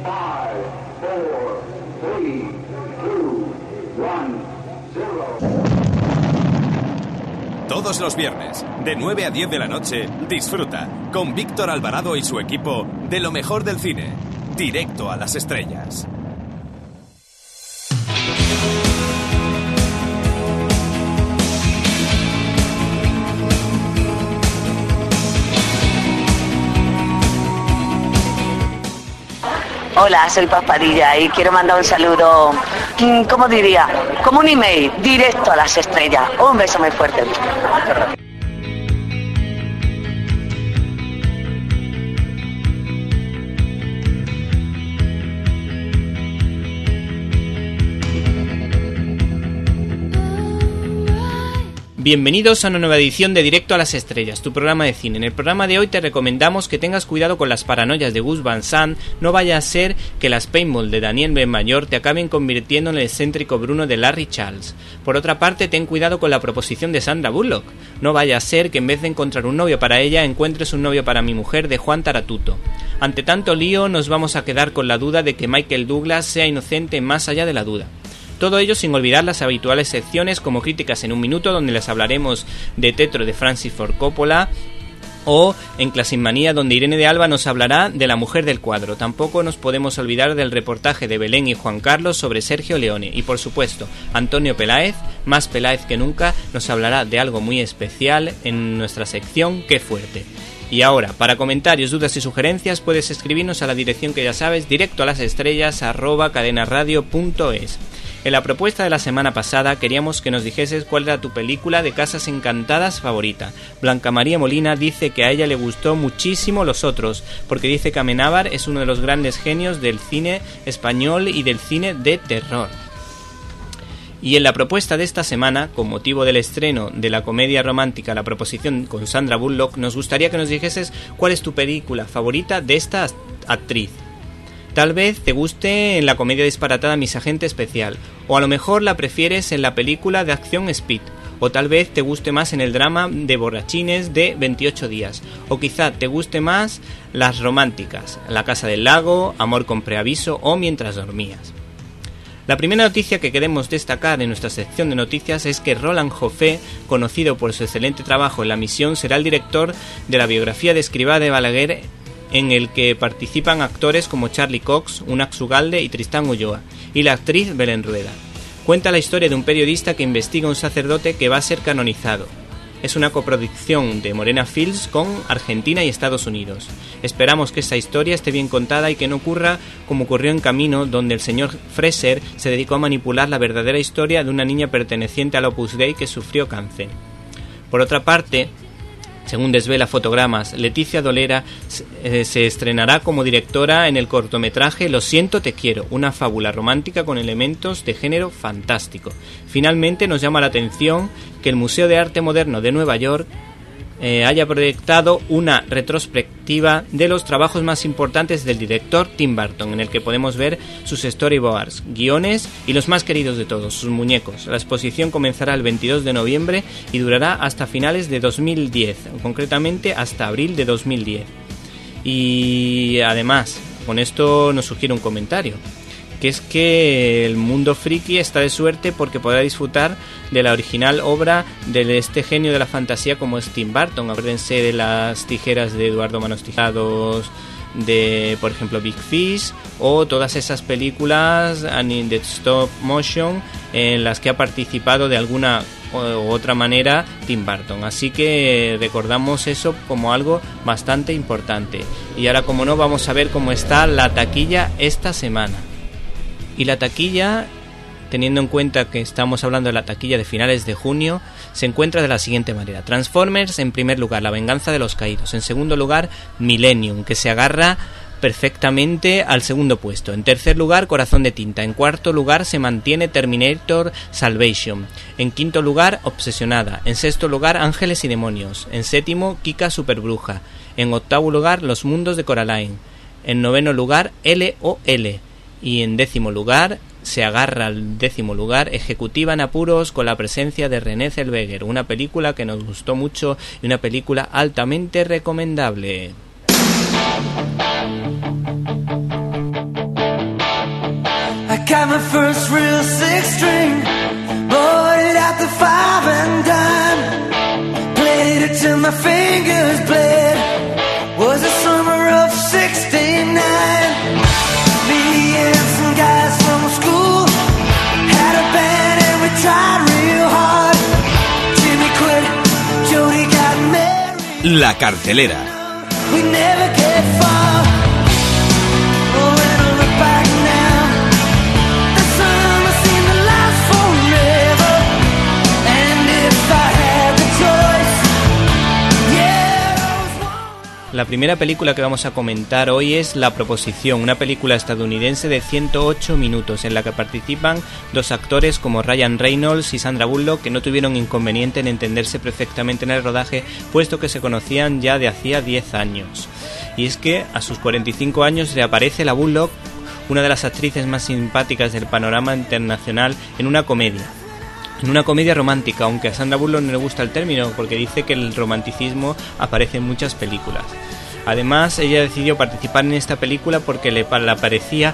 Todos los viernes, de 9 a 10 de la noche, disfruta con Víctor Alvarado y su equipo de lo mejor del cine, Directo a las Estrellas. Hola, soy Paz Padilla y quiero mandar un saludo, ¿cómo diría? Como un email, directo a las estrellas. Un beso muy fuerte. Bienvenidos a una nueva edición de Directo a las Estrellas, tu programa de cine. En el programa de hoy te recomendamos que tengas cuidado con las paranoias de Gus Van Sant. No vaya a ser que las Paintball de Daniel Benmayor te acaben convirtiendo en el excéntrico Bruno de Larry Charles. Por otra parte, ten cuidado con la proposición de Sandra Bullock. No vaya a ser que en vez de encontrar un novio para ella, encuentres un novio para mi mujer de Juan Taratuto. Ante tanto lío, nos vamos a quedar con la duda de que Michael Douglas sea inocente más allá de la duda. Todo ello sin olvidar las habituales secciones como Críticas en un Minuto, donde les hablaremos de Tetro de Francis Ford Coppola, o en Clasinmanía, donde Irene de Alba nos hablará de La mujer del cuadro. Tampoco nos podemos olvidar del reportaje de Belén y Juan Carlos sobre Sergio Leone. Y por supuesto, Antonio Peláez, más Peláez que nunca, nos hablará de algo muy especial en nuestra sección Qué fuerte. Y ahora, para comentarios, dudas y sugerencias, puedes escribirnos a la dirección que ya sabes, directoalasestrellas@cadenaradio.es. En la propuesta de la semana pasada queríamos que nos dijeses cuál era tu película de Casas Encantadas favorita. Blanca María Molina dice que a ella le gustó muchísimo Los Otros, porque dice que Amenábar es uno de los grandes genios del cine español y del cine de terror. Y en la propuesta de esta semana, con motivo del estreno de la comedia romántica La Proposición con Sandra Bullock, nos gustaría que nos dijeses cuál es tu película favorita de esta actriz. Tal vez te guste en la comedia disparatada Mis Agente Especial, o a lo mejor la prefieres en la película de acción Speed, o tal vez te guste más en el drama de borrachines de 28 días, o quizá te guste más las románticas, La Casa del Lago, Amor con Preaviso o Mientras dormías. La primera noticia que queremos destacar en nuestra sección de noticias es que Roland Joffé, conocido por su excelente trabajo en La Misión, será el director de la biografía de Escrivá de Balaguer, en el que participan actores como Charlie Cox, Unax Ugalde y Tristán Ulloa, y la actriz Belén Rueda. Cuenta la historia de un periodista que investiga a un sacerdote que va a ser canonizado. Es una coproducción de Morena Films con Argentina y Estados Unidos. Esperamos que esta historia esté bien contada y que no ocurra como ocurrió en Camino, donde el señor Fraser se dedicó a manipular la verdadera historia de una niña perteneciente al Opus Dei que sufrió cáncer. Por otra parte, según desvela Fotogramas, Leticia Dolera se estrenará como directora en el cortometraje Lo siento, te quiero, una fábula romántica con elementos de género fantástico. Finalmente nos llama la atención que el Museo de Arte Moderno de Nueva York haya proyectado una retrospectiva de los trabajos más importantes del director Tim Burton, en el que podemos ver sus storyboards, guiones y los más queridos de todos, sus muñecos. La exposición comenzará el 22 de noviembre y durará hasta finales de 2010, concretamente hasta abril de 2010. Y además, con esto nos sugiere un comentario, que es que el mundo friki está de suerte porque podrá disfrutar de la original obra de este genio de la fantasía como es Tim Burton. Acuérdense de Las tijeras de Eduardo Manos Tijados, de por ejemplo Big Fish, o todas esas películas de stop motion en las que ha participado de alguna u otra manera Tim Burton. Así que recordamos eso como algo bastante importante. Y ahora, como no, vamos a ver cómo está la taquilla esta semana. Y la taquilla, teniendo en cuenta que estamos hablando de la taquilla de finales de junio, se encuentra de la siguiente manera. Transformers en primer lugar, La venganza de los caídos. En segundo lugar, Millennium, que se agarra perfectamente al segundo puesto. En tercer lugar, Corazón de tinta. En cuarto lugar se mantiene Terminator Salvation. En quinto lugar, Obsesionada. En sexto lugar, Ángeles y demonios. En séptimo, Kika Superbruja. En octavo lugar, Los mundos de Coraline. En noveno lugar, LOL. Y en décimo lugar, se agarra al décimo lugar, Ejecutiva en apuros, con la presencia de René Zellweger, una película que nos gustó mucho y una película altamente recomendable. Got my first real six string, bought it at the 5 and dime, played it till my fingers bled. Was the summer of '69. Me and some guys from school had a band and we tried real hard. Jimmy quit, Jody got married. La cartelera. We never get far. Oh, when I look back now, the summer seemed to last forever. And if I had the choice, yeah, I was one. La primera película que vamos a comentar hoy es La Proposición, una película estadounidense de 108 minutos en la que participan dos actores como Ryan Reynolds y Sandra Bullock, que no tuvieron inconveniente en entenderse perfectamente en el rodaje, puesto que se conocían ya de hacía 10 años. Y es que a sus 45 años reaparece la Bullock, una de las actrices más simpáticas del panorama internacional, en una comedia romántica, aunque a Sandra Bullock no le gusta el término porque dice que el romanticismo aparece en muchas películas. Además, ella decidió participar en esta película porque le parecía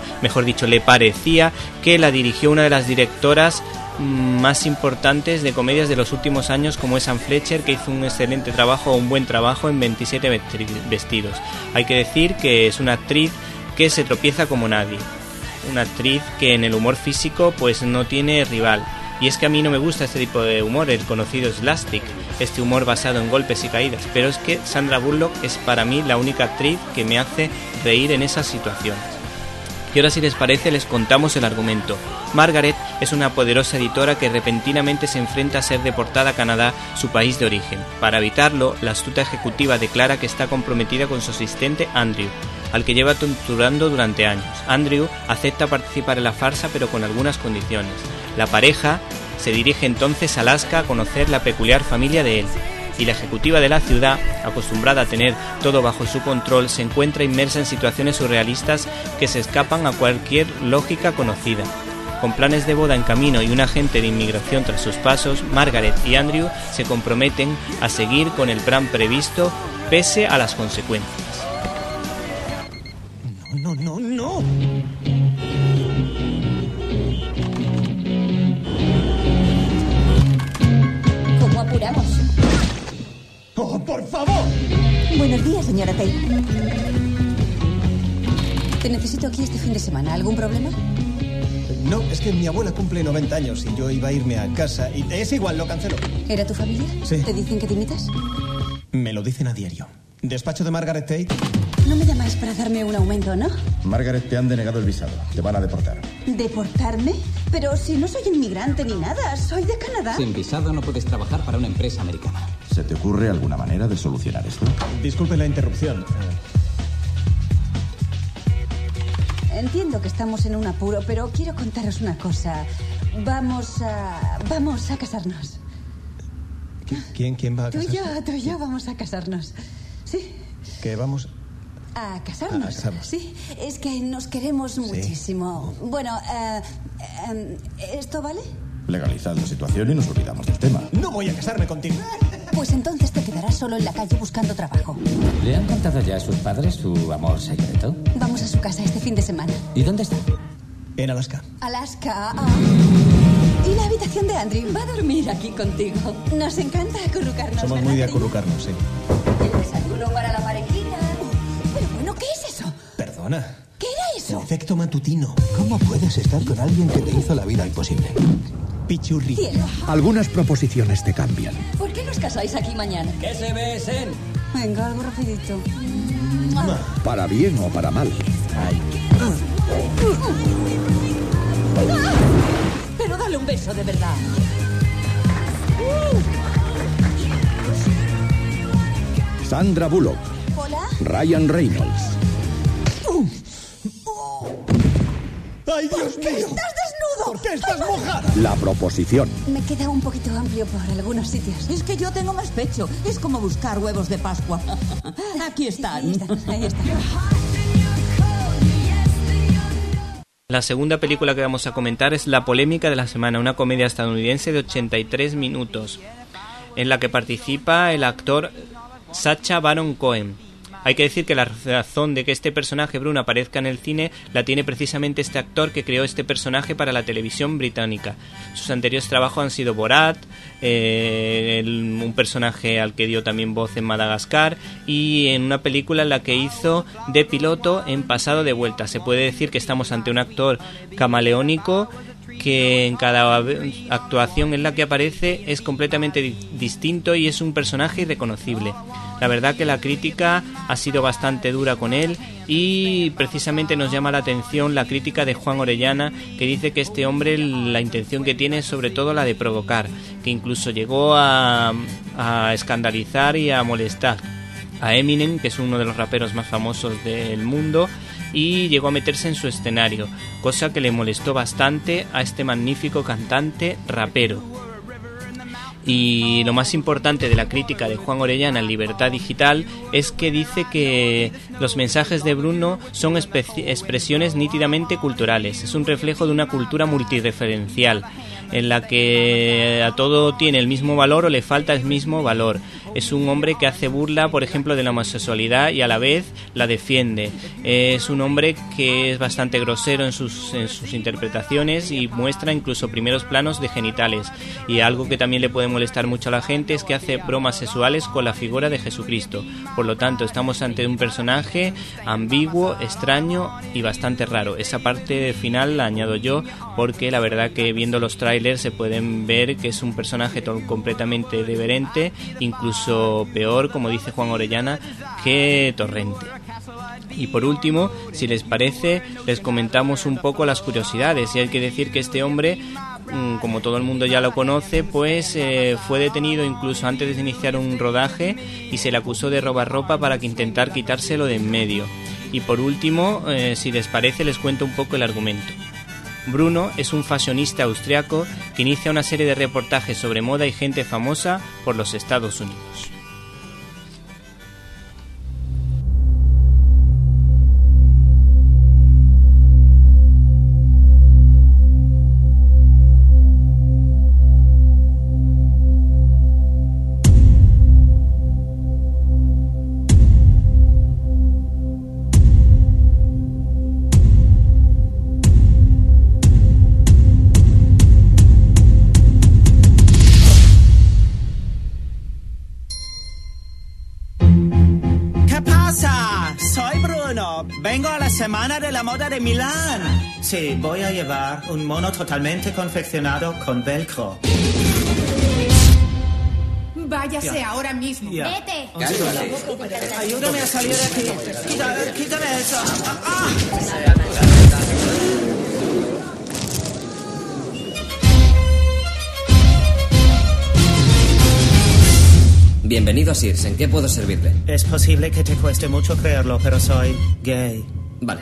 que la dirigió una de las directoras más importantes de comedias de los últimos años, como es Anne Fletcher, que hizo un buen trabajo en 27 vestidos. Hay que decir que es una actriz que se tropieza como nadie, una actriz que en el humor físico pues no tiene rival. Y es que a mí no me gusta este tipo de humor, el conocido slapstick, este humor basado en golpes y caídas, pero es que Sandra Bullock es para mí la única actriz que me hace reír en esas situaciones. Y ahora, si les parece, les contamos el argumento. Margaret es una poderosa editora que repentinamente se enfrenta a ser deportada a Canadá, su país de origen. Para evitarlo, la astuta ejecutiva declara que está comprometida con su asistente Andrew, al que lleva torturando durante años. Andrew acepta participar en la farsa, pero con algunas condiciones. La pareja se dirige entonces a Alaska a conocer la peculiar familia de él, y la ejecutiva de la ciudad, acostumbrada a tener todo bajo su control, se encuentra inmersa en situaciones surrealistas que se escapan a cualquier lógica conocida. Con planes de boda en camino y un agente de inmigración tras sus pasos, Margaret y Andrew se comprometen a seguir con el plan previsto pese a las consecuencias. No. ¿Cómo apuramos? ¡Oh, por favor! Buenos días, señora Tate. Te necesito aquí este fin de semana. ¿Algún problema? No, es que mi abuela cumple 90 años y yo iba a irme a casa y es igual, lo cancelo. ¿Era tu familia? Sí. ¿Te dicen que te imitas? Me lo dicen a diario. ¿Despacho de Margaret Tate? No me llamáis para darme un aumento, ¿no? Margaret, te han denegado el visado. Te van a deportar. ¿Deportarme? Pero si no soy inmigrante ni nada, soy de Canadá. Sin visado no puedes trabajar para una empresa americana. ¿Se te ocurre alguna manera de solucionar esto? Disculpe la interrupción. Entiendo que estamos en un apuro, pero quiero contaros una cosa. Vamos a casarnos. ¿Quién va a casarse? Tú y yo vamos a casarnos. Sí. ¿Qué vamos? A casarnos. A casarnos. Sí, es que nos queremos muchísimo. Bueno, ¿esto vale? Legalizad la situación y nos olvidamos del tema. No voy a casarme contigo. Pues entonces te quedarás solo en la calle buscando trabajo. ¿Le han contado ya a sus padres su amor secreto? Vamos a su casa este fin de semana. ¿Y dónde está? En Alaska. Alaska. Y la habitación de Andrew va a dormir aquí contigo. Nos encanta acurrucarnos. Somos ¿verdad, muy de cariño? acurrucarnos, sí. El desayuno para la parejita. Pero bueno, ¿qué es eso? Perdona. ¿Qué era eso? El efecto matutino. ¿Cómo puedes estar con alguien que te hizo la vida imposible? Pichurri. Cielo. Algunas proposiciones te cambian. ¿Por qué nos casáis aquí mañana? ¿Qué se besen? Venga, algo rapidito. Para bien o para mal. Pero dale un beso de verdad. Sandra Bullock. Hola. Ryan Reynolds. ¡Ay, Dios mío! ¡Estás desnudo! ¿Por qué estás mojada? La Proposición. Me queda un poquito amplio por algunos sitios. Es que yo tengo más pecho. Es como buscar huevos de Pascua. Aquí están. Ahí están. La segunda película que vamos a comentar es La Polémica de la Semana, una comedia estadounidense de 83 minutos, en la que participa el actor Sacha Baron Cohen. Hay que decir que la razón de que este personaje, Bruno, aparezca en el cine la tiene precisamente este actor que creó este personaje para la televisión británica. Sus anteriores trabajos han sido Borat, un personaje al que dio también voz en Madagascar, y en una película en la que hizo de piloto en Pasado de Vuelta. Se puede decir que estamos ante un actor camaleónico que en cada actuación en la que aparece es completamente distinto y es un personaje irreconocible. La verdad que la crítica ha sido bastante dura con él y precisamente nos llama la atención la crítica de Juan Orellana, que dice que este hombre la intención que tiene es sobre todo la de provocar, que incluso llegó a escandalizar y a molestar a Eminem, que es uno de los raperos más famosos del mundo, y llegó a meterse en su escenario, cosa que le molestó bastante a este magnífico cantante rapero. Y lo más importante de la crítica de Juan Orellana en Libertad Digital es que dice que los mensajes de Bruno son expresiones nítidamente culturales, es un reflejo de una cultura multireferencial en la que a todo tiene el mismo valor o le falta el mismo valor. Es un hombre que hace burla, por ejemplo, de la homosexualidad y a la vez la defiende. Es un hombre que es bastante grosero en sus interpretaciones y muestra incluso primeros planos de genitales. Y algo que también le puede molestar mucho a la gente es que hace bromas sexuales con la figura de Jesucristo. Por lo tanto, estamos ante un personaje ambiguo, extraño y bastante raro. Esa parte final la añado yo porque la verdad que viendo los trailers se pueden ver que es un personaje completamente irreverente, incluso peor, como dice Juan Orellana, que Torrente. Y por último, si les parece, les comentamos un poco las curiosidades. Y hay que decir que este hombre, como todo el mundo ya lo conoce, pues fue detenido incluso antes de iniciar un rodaje y se le acusó de robar ropa para que intentar quitárselo de en medio. Y por último, si les parece, les cuento un poco el argumento. Bruno es un fashionista austriaco que inicia una serie de reportajes sobre moda y gente famosa por los Estados Unidos. Vengo a la Semana de la Moda de Milán. Sí, voy a llevar un mono totalmente confeccionado con velcro. Váyase ahora mismo. Ya. Vete. Ayúdame a salir de aquí. Quítame eso. Bienvenido a Sears. ¿En qué puedo servirle? Es posible que te cueste mucho creerlo, pero soy gay. Vale.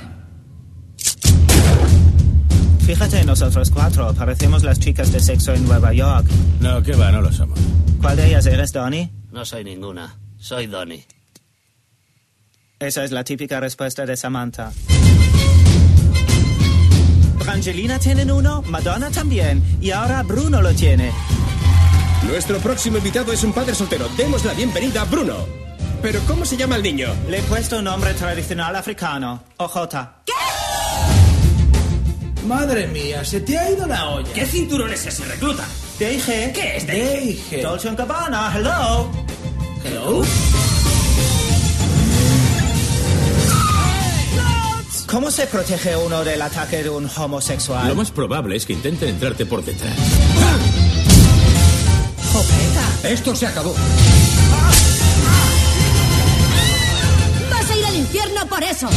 Fíjate, nosotros cuatro parecemos las chicas de sexo en Nueva York. No, qué va, no lo somos. ¿Cuál de ellas eres, Donnie? No soy ninguna. Soy Donnie. Esa es la típica respuesta de Samantha. Brangelina tienen uno, Madonna también, y ahora Bruno lo tiene. Nuestro próximo invitado es un padre soltero. Demos la bienvenida a Bruno. ¿Pero cómo se llama el niño? Le he puesto un nombre tradicional africano. OJ. ¿Qué? Madre mía, se te ha ido la olla. ¿Qué cinturón es ese, recluta? D.I.G. ¿Qué es D.I.G.? Dolce & Gabbana, hello. Hello. ¿Cómo se protege uno del ataque de un homosexual? Lo más probable es que intenten entrarte por detrás. ¡Jopeta! Esto se acabó. ¡Vas a ir al infierno por eso!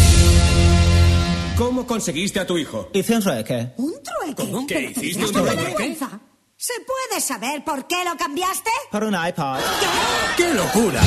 ¿Cómo conseguiste a tu hijo? Hice un trueque. ¿Un trueque? ¿Cómo? ¿Qué hiciste? ¿Un trueque? ¿Se puede saber por qué lo cambiaste? Por un iPod. ¡Qué locura!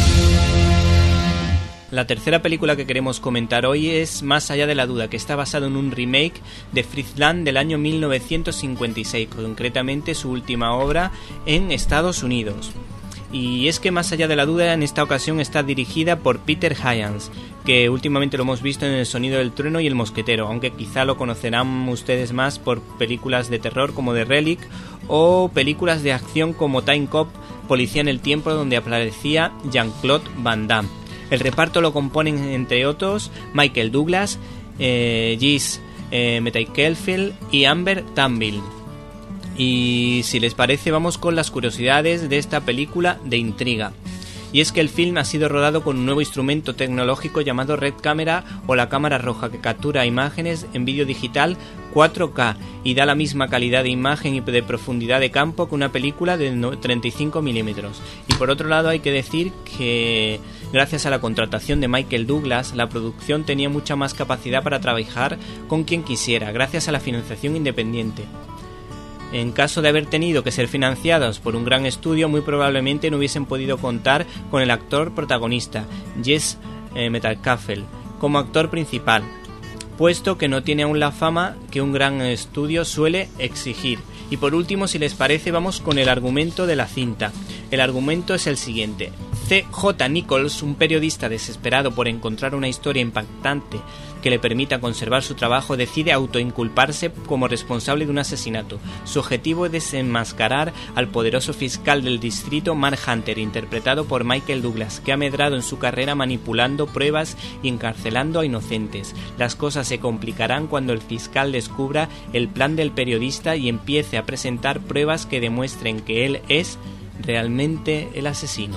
La tercera película que queremos comentar hoy es Más allá de la duda, que está basado en un remake de Fritz Lang del año 1956, concretamente su última obra en Estados Unidos. Y es que Más allá de la duda en esta ocasión está dirigida por Peter Hyams, que últimamente lo hemos visto en El sonido del trueno y El mosquetero, aunque quizá lo conocerán ustedes más por películas de terror como The Relic o películas de acción como Time Cop, Policía en el tiempo, donde aparecía Jean-Claude Van Damme. El reparto lo componen, entre otros, Michael Douglas, Jesse Metcalfe y Amber Tamblyn. Y si les parece, vamos con las curiosidades de esta película de intriga. Y es que el film ha sido rodado con un nuevo instrumento tecnológico llamado Red Camera o la cámara roja, que captura imágenes en vídeo digital 4K y da la misma calidad de imagen y de profundidad de campo que una película de 35 milímetros. Y por otro lado hay que decir que gracias a la contratación de Michael Douglas, la producción tenía mucha más capacidad para trabajar con quien quisiera, gracias a la financiación independiente. En caso de haber tenido que ser financiados por un gran estudio, muy probablemente no hubiesen podido contar con el actor protagonista, Jesse Metcalfe, como actor principal, puesto que no tiene aún la fama que un gran estudio suele exigir. Y por último, si les parece, vamos con el argumento de la cinta. El argumento es el siguiente. C.J. Nichols, un periodista desesperado por encontrar una historia impactante que le permita conservar su trabajo, decide autoinculparse como responsable de un asesinato. Su objetivo es desenmascarar al poderoso fiscal del distrito, Mark Hunter, interpretado por Michael Douglas, que ha medrado en su carrera manipulando pruebas y encarcelando a inocentes. Las cosas se complicarán cuando el fiscal descubra el plan del periodista y empiece a presentar pruebas que demuestren que él es realmente el asesino.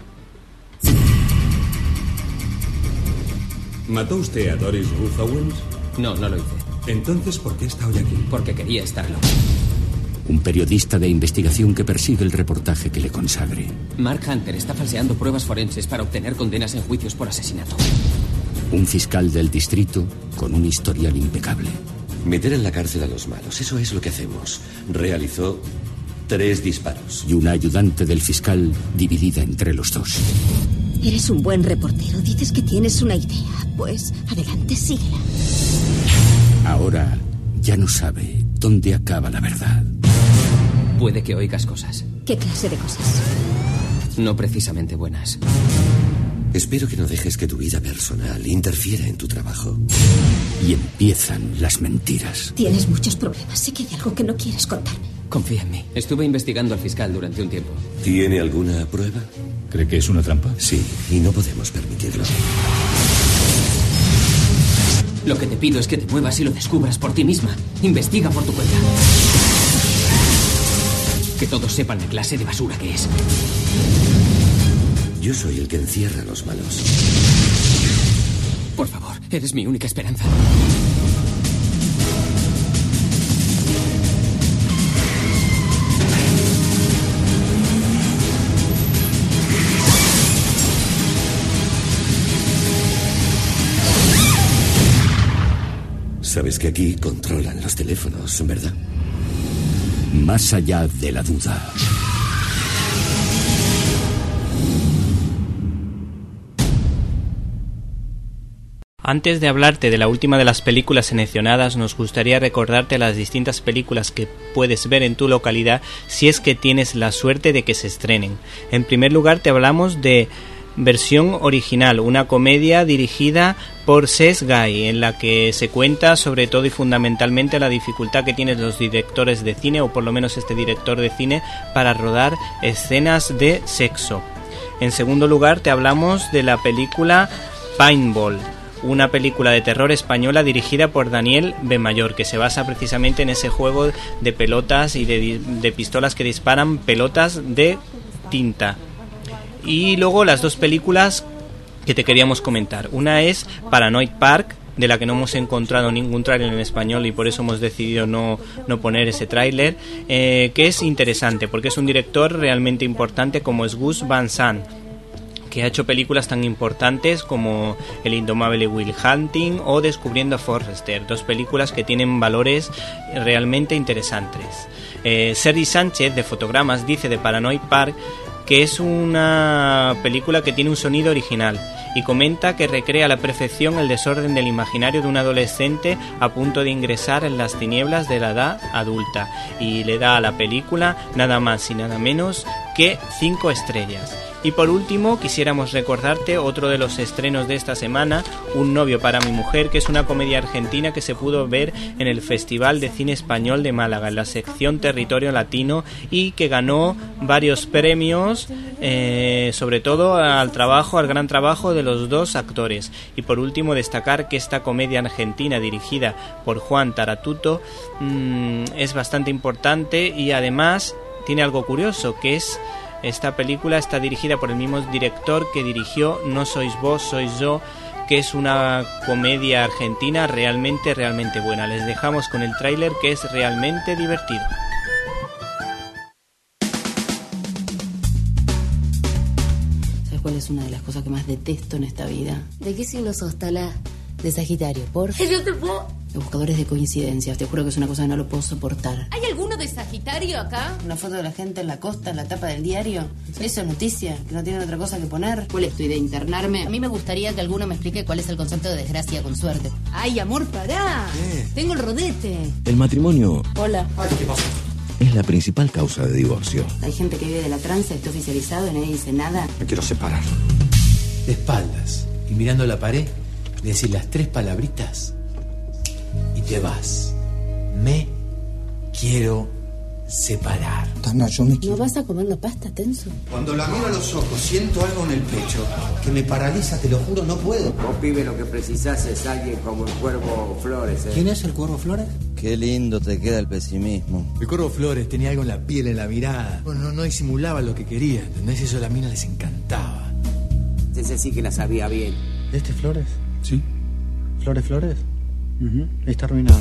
¿Mató usted a Doris Ruth Owens? No, no lo hice. Entonces, ¿por qué está hoy aquí? Porque quería estarlo. Un periodista de investigación que persigue el reportaje que le consagre. Mark Hunter está falseando pruebas forenses para obtener condenas en juicios por asesinato. Un fiscal del distrito con un historial impecable. Meter en la cárcel a los malos, eso es lo que hacemos. Realizó 3 disparos. Y una ayudante del fiscal dividida entre los dos. Eres un buen reportero. Dices que tienes una idea. Pues adelante, síguela. Ahora ya no sabe dónde acaba la verdad. Puede que oigas cosas. ¿Qué clase de cosas? No precisamente buenas. Espero que no dejes que tu vida personal interfiera en tu trabajo. Y empiezan las mentiras. Tienes muchos problemas. Sé que hay algo que no quieres contarme. Confía en mí. Estuve investigando al fiscal durante un tiempo. ¿Tiene alguna prueba? ¿Cree que es una trampa? Sí, y no podemos permitirlo. Lo que te pido es que te muevas y lo descubras por ti misma. Investiga por tu cuenta. Que todos sepan la clase de basura que es. Yo soy el que encierra a los malos. Por favor, eres mi única esperanza. Sabes que aquí controlan los teléfonos, ¿verdad? Más allá de la duda. Antes de hablarte de la última de las películas seleccionadas, nos gustaría recordarte las distintas películas que puedes ver en tu localidad si es que tienes la suerte de que se estrenen. En primer lugar, te hablamos de Versión Original, una comedia dirigida por Seth Guy, en la que se cuenta sobre todo y fundamentalmente la dificultad que tienen los directores de cine, o por lo menos este director de cine, para rodar escenas de sexo. En segundo lugar, te hablamos de la película Paintball, una película de terror española dirigida por Daniel Benmayor, que se basa precisamente en ese juego de pelotas y de pistolas que disparan pelotas de tinta. Y luego las dos películas que te queríamos comentar. Una es Paranoid Park, de la que no hemos encontrado ningún tráiler en español y por eso hemos decidido no poner ese tráiler, que es interesante porque es un director realmente importante como es Gus Van Sant, que ha hecho películas tan importantes como El indomable Will Hunting o Descubriendo a Forrester, dos películas que tienen valores realmente interesantes. Sergi Sánchez de Fotogramas dice de Paranoid Park que es una película que tiene un sonido original y comenta que recrea a la perfección el desorden del imaginario de un adolescente a punto de ingresar en las tinieblas de la edad adulta, y le da a la película nada más y nada menos que 5 estrellas. Y por último, quisiéramos recordarte otro de los estrenos de esta semana, Un novio para mi mujer, que es una comedia argentina que se pudo ver en el Festival de Cine Español de Málaga, en la sección Territorio Latino, y que ganó varios premios, sobre todo al gran trabajo de los dos actores. Y por último, destacar que esta comedia argentina dirigida por Juan Taratuto es bastante importante y además tiene algo curioso, que es esta película está dirigida por el mismo director que dirigió No sois vos, sois yo, que es una comedia argentina realmente buena. Les dejamos con el tráiler, que es realmente divertido. ¿Sabes cuál es una de las cosas que más detesto en esta vida? ¿De qué signo sos, Talá? De Sagitario, por... Yo te puedo... Los buscadores de coincidencias, te juro que es una cosa que no lo puedo soportar. ¿Hay alguno de Sagitario acá? Una foto de la gente en la costa, en la tapa del diario. Eso es noticia, que no tienen otra cosa que poner. ¿Cuál es tu idea? ¿Internarme? A mí me gustaría que alguno me explique cuál es el concepto de desgracia con suerte. Ay, amor, pará. Tengo el rodete. El matrimonio... Hola. ¿Qué pasa? Es la principal causa de divorcio. Hay gente que vive de la tranza, está oficializado y nadie dice nada. Me quiero separar. De espaldas y mirando la pared, decir las 3 palabritas y te vas. Me quiero separar. Tana, yo me quiero... ¿No vas a comerlo pasta, Tenso? Cuando la miro a los ojos, siento algo en el pecho que me paraliza, te lo juro, no puedo. Vos, pibe, lo que precisás es alguien como el Cuervo Flores, ¿eh? ¿Quién es el Cuervo Flores? Qué lindo te queda el pesimismo. El Cuervo Flores tenía algo en la piel, en la mirada. Bueno, no disimulaba lo que quería, ¿entendés? Eso a la mina les encantaba. Ese sí que la sabía bien. ¿Este Flores? Sí. ¿Flores? Está arruinado.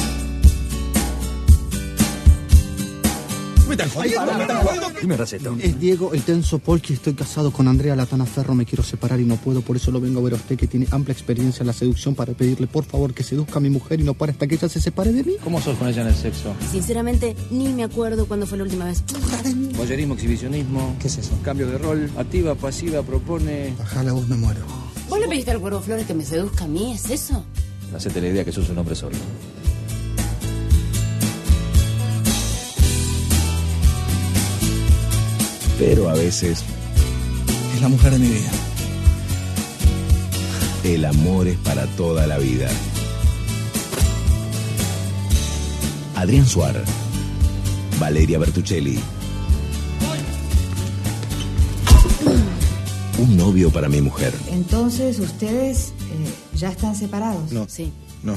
Dime receta. Es Diego, el Tenso Polki. Estoy casado con Andrea Latana Ferro. Me quiero separar y no puedo. Por eso lo vengo a ver a usted, que tiene amplia experiencia en la seducción, para pedirle por favor que seduzca a mi mujer y no para hasta que ella se separe de mí. ¿Cómo sos con ella en el sexo? Sinceramente, ni me acuerdo cuándo fue la última vez. Voyerismo, exhibicionismo. ¿Qué es eso? Cambio de rol. Activa, pasiva, propone. Bajá la voz, me muero. ¿Vos le pediste al Cuervo Flores que me seduzca a mí? ¿Es eso? Hacete la idea que sos un hombre solo. Pero a veces... Es la mujer de mi vida. El amor es para toda la vida. Adrián Suar. Valeria Bertuccelli. Un novio para mi mujer. Entonces, ¿ustedes ya están separados? No. Sí. No.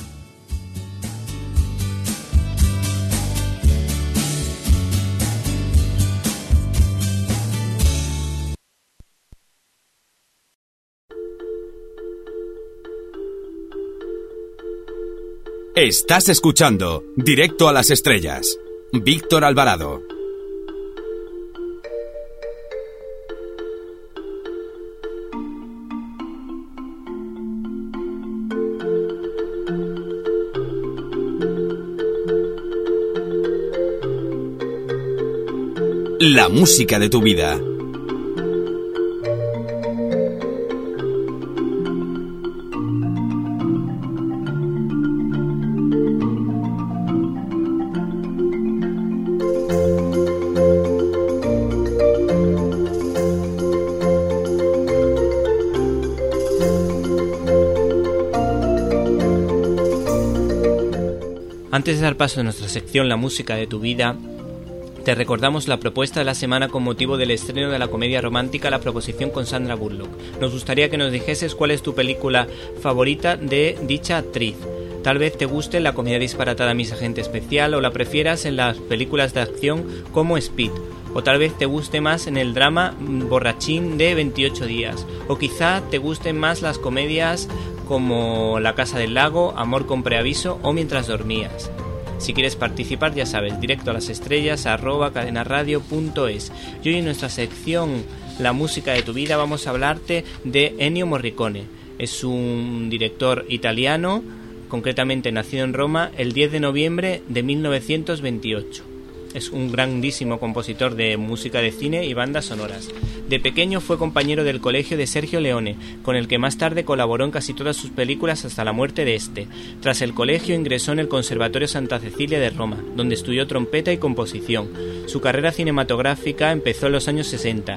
Estás escuchando Directo a las Estrellas. Víctor Alvarado. La música de tu vida. Antes de dar paso a nuestra sección La música de tu vida, te recordamos la propuesta de la semana con motivo del estreno de la comedia romántica La proposición con Sandra Bullock. Nos gustaría que nos dijeses cuál es tu película favorita de dicha actriz. Tal vez te guste la comedia disparatada Miss Agente Especial o la prefieras en las películas de acción como Speed. O tal vez te guste más en el drama borrachín de 28 días. O quizá te gusten más las comedias como La Casa del Lago, Amor con Preaviso o Mientras dormías. Si quieres participar, ya sabes, directo a las estrellas @cadenaradio.es. Y hoy en nuestra sección La música de tu vida vamos a hablarte de Ennio Morricone. Es un director italiano, concretamente nacido en Roma el 10 de noviembre de 1928. Es un grandísimo compositor de música de cine y bandas sonoras. De pequeño fue compañero del colegio de Sergio Leone, con el que más tarde colaboró en casi todas sus películas hasta la muerte de este. Tras el colegio ingresó en el Conservatorio Santa Cecilia de Roma, donde estudió trompeta y composición. Su carrera cinematográfica empezó en los años 60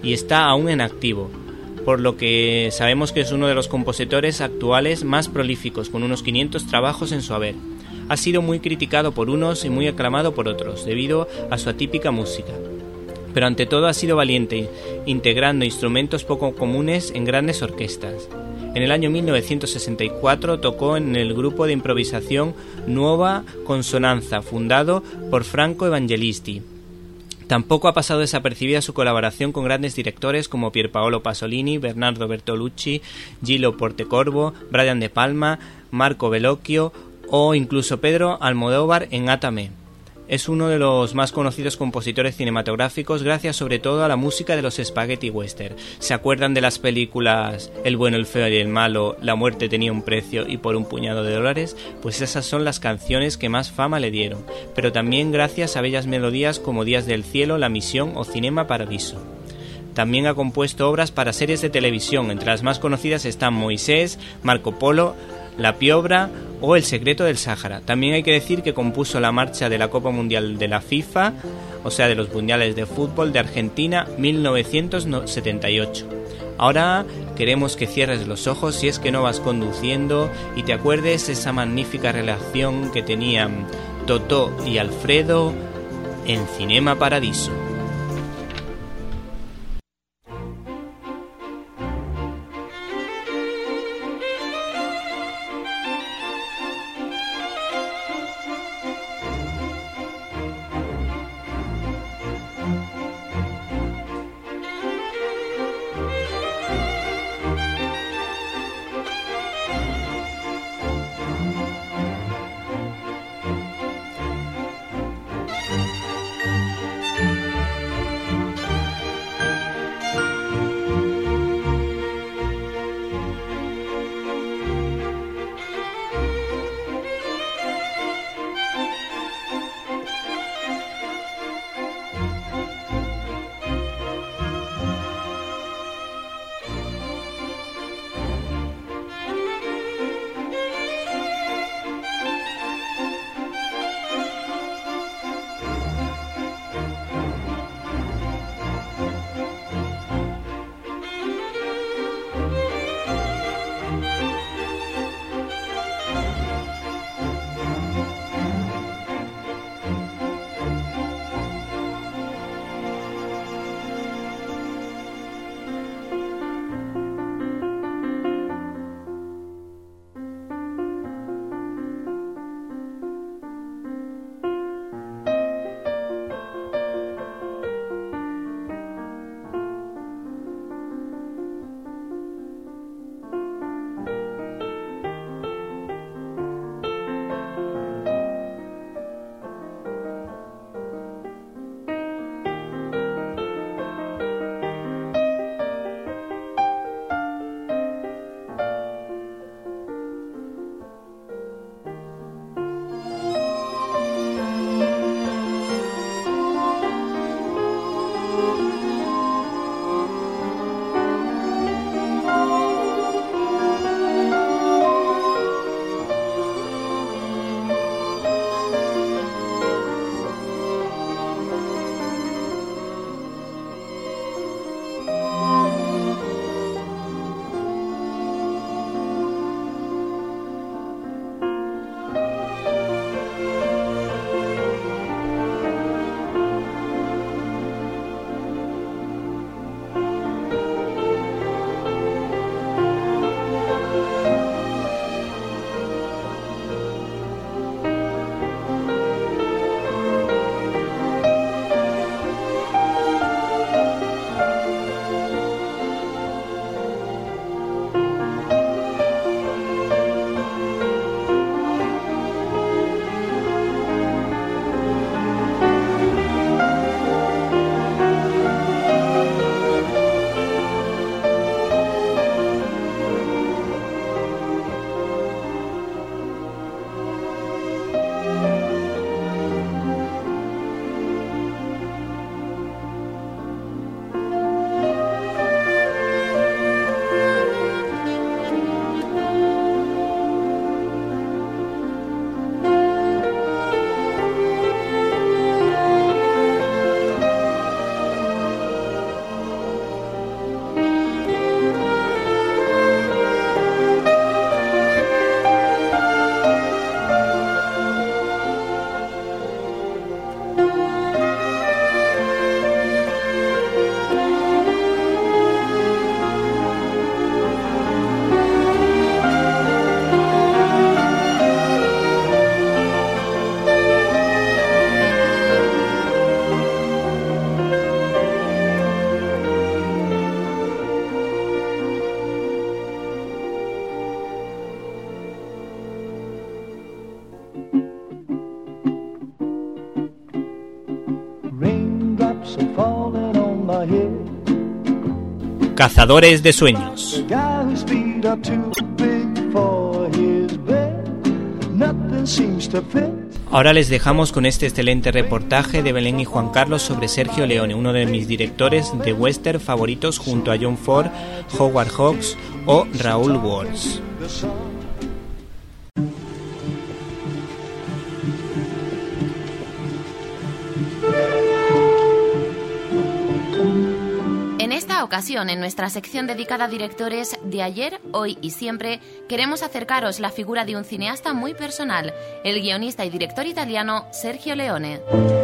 y está aún en activo, por lo que sabemos que es uno de los compositores actuales más prolíficos, con unos 500 trabajos en su haber. Ha sido muy criticado por unos y muy aclamado por otros, debido a su atípica música. Pero ante todo ha sido valiente, integrando instrumentos poco comunes en grandes orquestas. En el año 1964 tocó en el grupo de improvisación Nuova Consonanza, fundado por Franco Evangelisti. Tampoco ha pasado desapercibida su colaboración con grandes directores como Pierpaolo Pasolini, Bernardo Bertolucci, Gillo Pontecorvo, Brian De Palma, Marco Bellocchio o incluso Pedro Almodóvar en Atame. Es uno de los más conocidos compositores cinematográficos gracias sobre todo a la música de los spaghetti western. ¿Se acuerdan de las películas El bueno, el feo y el malo, La muerte tenía un precio y Por un puñado de dólares? Pues esas son las canciones que más fama le dieron, pero también gracias a bellas melodías como Días del cielo, La misión o Cinema Paradiso. También ha compuesto obras para series de televisión, entre las más conocidas están Moisés, Marco Polo, La Piobra o El secreto del Sáhara. También hay que decir que compuso la marcha de la Copa Mundial de la FIFA, o sea, de los Mundiales de Fútbol de Argentina 1978. Ahora queremos que cierres los ojos si es que no vas conduciendo y te acuerdes esa magnífica relación que tenían Totó y Alfredo en Cinema Paradiso. Cazadores de sueños. Ahora les dejamos con este excelente reportaje de Belén y Juan Carlos sobre Sergio Leone, uno de mis directores de western favoritos junto a John Ford, Howard Hawks o Raoul Walsh. En esta ocasión, en nuestra sección dedicada a directores de ayer, hoy y siempre, queremos acercaros la figura de un cineasta muy personal, el guionista y director italiano Sergio Leone.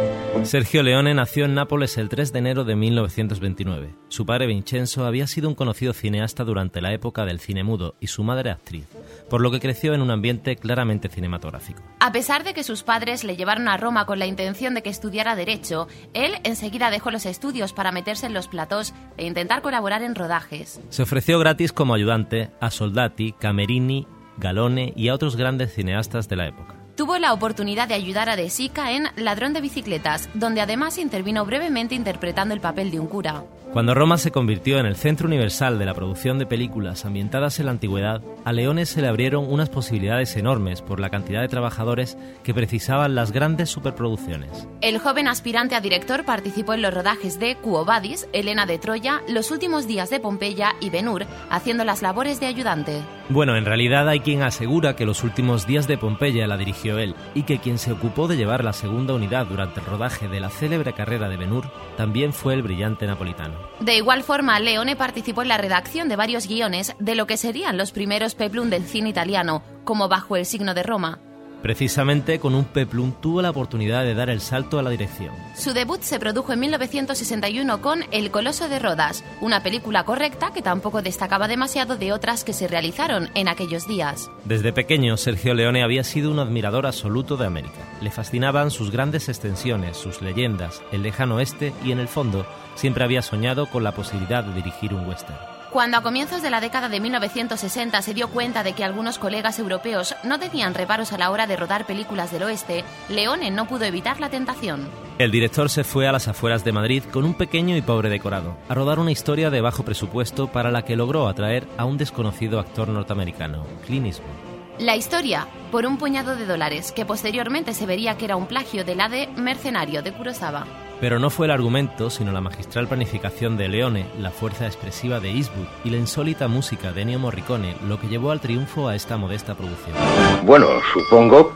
Sergio Leone nació en Nápoles el 3 de enero de 1929. Su padre Vincenzo había sido un conocido cineasta durante la época del cine mudo y su madre actriz, por lo que creció en un ambiente claramente cinematográfico. A pesar de que sus padres le llevaron a Roma con la intención de que estudiara Derecho, él enseguida dejó los estudios para meterse en los platós e intentar colaborar en rodajes. Se ofreció gratis como ayudante a Soldati, Camerini, Galone y a otros grandes cineastas de la época. Tuvo la oportunidad de ayudar a De Sica en Ladrón de bicicletas, donde además intervino brevemente interpretando el papel de un cura. Cuando Roma se convirtió en el centro universal de la producción de películas ambientadas en la antigüedad, a Leone se le abrieron unas posibilidades enormes por la cantidad de trabajadores que precisaban las grandes superproducciones. El joven aspirante a director participó en los rodajes de Quo Vadis, Helena de Troya, Los últimos días de Pompeya y Ben-Hur, haciendo las labores de ayudante. Bueno, en realidad hay quien asegura que Los últimos días de Pompeya la dirigió él, y que quien se ocupó de llevar la segunda unidad durante el rodaje de la célebre carrera de Ben-Hur también fue el brillante napolitano. De igual forma, Leone participó en la redacción de varios guiones de lo que serían los primeros peplum del cine italiano, como Bajo el signo de Roma. Precisamente con un peplum tuvo la oportunidad de dar el salto a la dirección. Su debut se produjo en 1961 con El coloso de Rodas, una película correcta que tampoco destacaba demasiado de otras que se realizaron en aquellos días. Desde pequeño, Sergio Leone había sido un admirador absoluto de América. Le fascinaban sus grandes extensiones, sus leyendas, el lejano oeste y, en el fondo, siempre había soñado con la posibilidad de dirigir un western. Cuando a comienzos de la década de 1960 se dio cuenta de que algunos colegas europeos no tenían reparos a la hora de rodar películas del oeste, Leone no pudo evitar la tentación. El director se fue a las afueras de Madrid con un pequeño y pobre decorado, a rodar una historia de bajo presupuesto para la que logró atraer a un desconocido actor norteamericano, Clint Eastwood. La historia, por un puñado de dólares, que posteriormente se vería que era un plagio de la de Mercenario de Kurosawa. Pero no fue el argumento, sino la magistral planificación de Leone, la fuerza expresiva de Eastwood y la insólita música de Ennio Morricone lo que llevó al triunfo a esta modesta producción. Bueno, supongo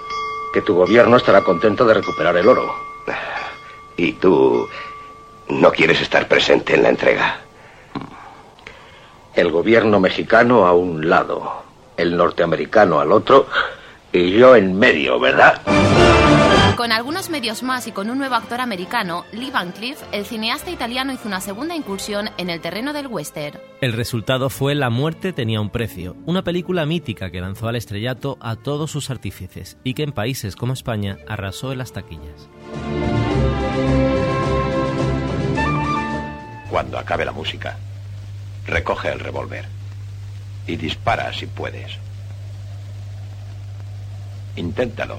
que tu gobierno estará contento de recuperar el oro. ¿Y tú no quieres estar presente en la entrega? El gobierno mexicano a un lado, el norteamericano al otro y yo en medio, ¿verdad? Con algunos medios más y con un nuevo actor americano, Lee Van Cleef, el cineasta italiano hizo una segunda incursión en el terreno del western. El resultado fue La muerte tenía un precio, una película mítica que lanzó al estrellato a todos sus artífices y que en países como España arrasó en las taquillas. Cuando acabe la música, recoge el revólver y dispara si puedes. Inténtalo.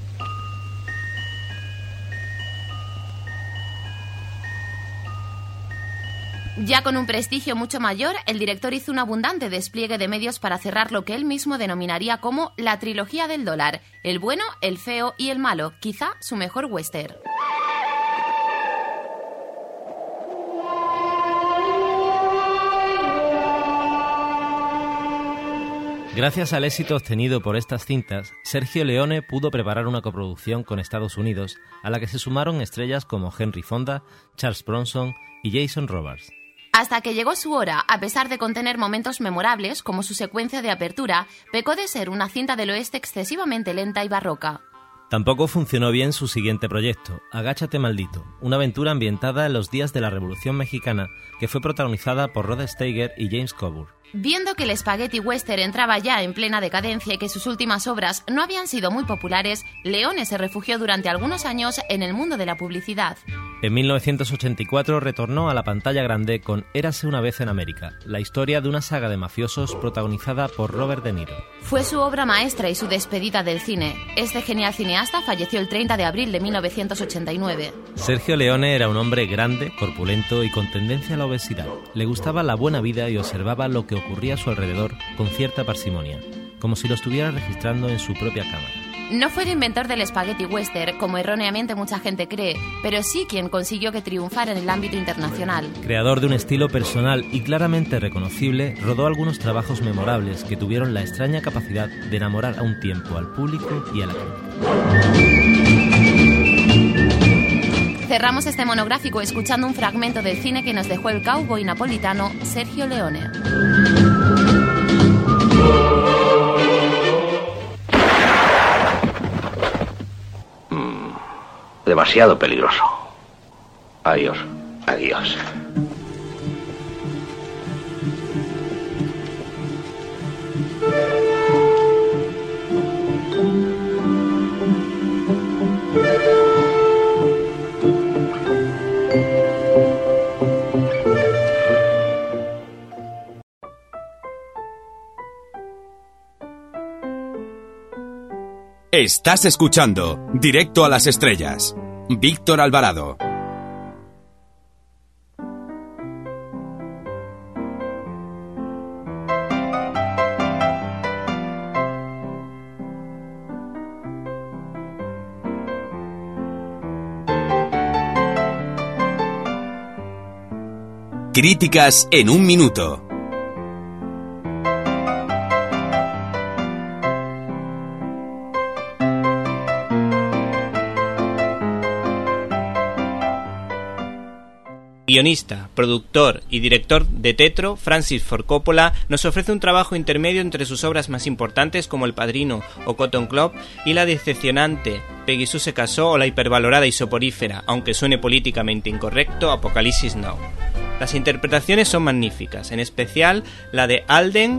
Ya con un prestigio mucho mayor, el director hizo un abundante despliegue de medios para cerrar lo que él mismo denominaría como la trilogía del dólar, el bueno, el feo y el malo, quizá su mejor western. Gracias al éxito obtenido por estas cintas, Sergio Leone pudo preparar una coproducción con Estados Unidos, a la que se sumaron estrellas como Henry Fonda, Charles Bronson y Jason Robards. Hasta que llegó su hora, a pesar de contener momentos memorables, como su secuencia de apertura, pecó de ser una cinta del oeste excesivamente lenta y barroca. Tampoco funcionó bien su siguiente proyecto, Agáchate maldito, una aventura ambientada en los días de la Revolución Mexicana que fue protagonizada por Rod Steiger y James Coburn. Viendo que el spaghetti western entraba ya en plena decadencia y que sus últimas obras no habían sido muy populares, Leone se refugió durante algunos años en el mundo de la publicidad. En 1984 retornó a la pantalla grande con Érase una vez en América, la historia de una saga de mafiosos protagonizada por Robert De Niro. Fue su obra maestra y su despedida del cine. Este genial cineasta falleció el 30 de abril de 1989. Sergio Leone era un hombre grande, corpulento y con tendencia a la obesidad. Le gustaba la buena vida y observaba lo que ocurría a su alrededor con cierta parsimonia, como si lo estuviera registrando en su propia cámara. No fue el inventor del spaghetti western, como erróneamente mucha gente cree, pero sí quien consiguió que triunfara en el ámbito internacional. Creador de un estilo personal y claramente reconocible, rodó algunos trabajos memorables que tuvieron la extraña capacidad de enamorar a un tiempo al público y a la crítica. Cerramos este monográfico escuchando un fragmento del cine que nos dejó el cowboy napolitano Sergio Leone. Demasiado peligroso. Adiós. Adiós. Estás escuchando Directo a las Estrellas. Víctor Alvarado. Críticas en un minuto. Guionista, productor y director de Tetro, Francis Ford Coppola nos ofrece un trabajo intermedio entre sus obras más importantes como El Padrino o Cotton Club y la decepcionante Peggy Sue se casó o la hipervalorada y soporífera, aunque suene políticamente incorrecto, Apocalipsis Now. Las interpretaciones son magníficas, en especial la de Alden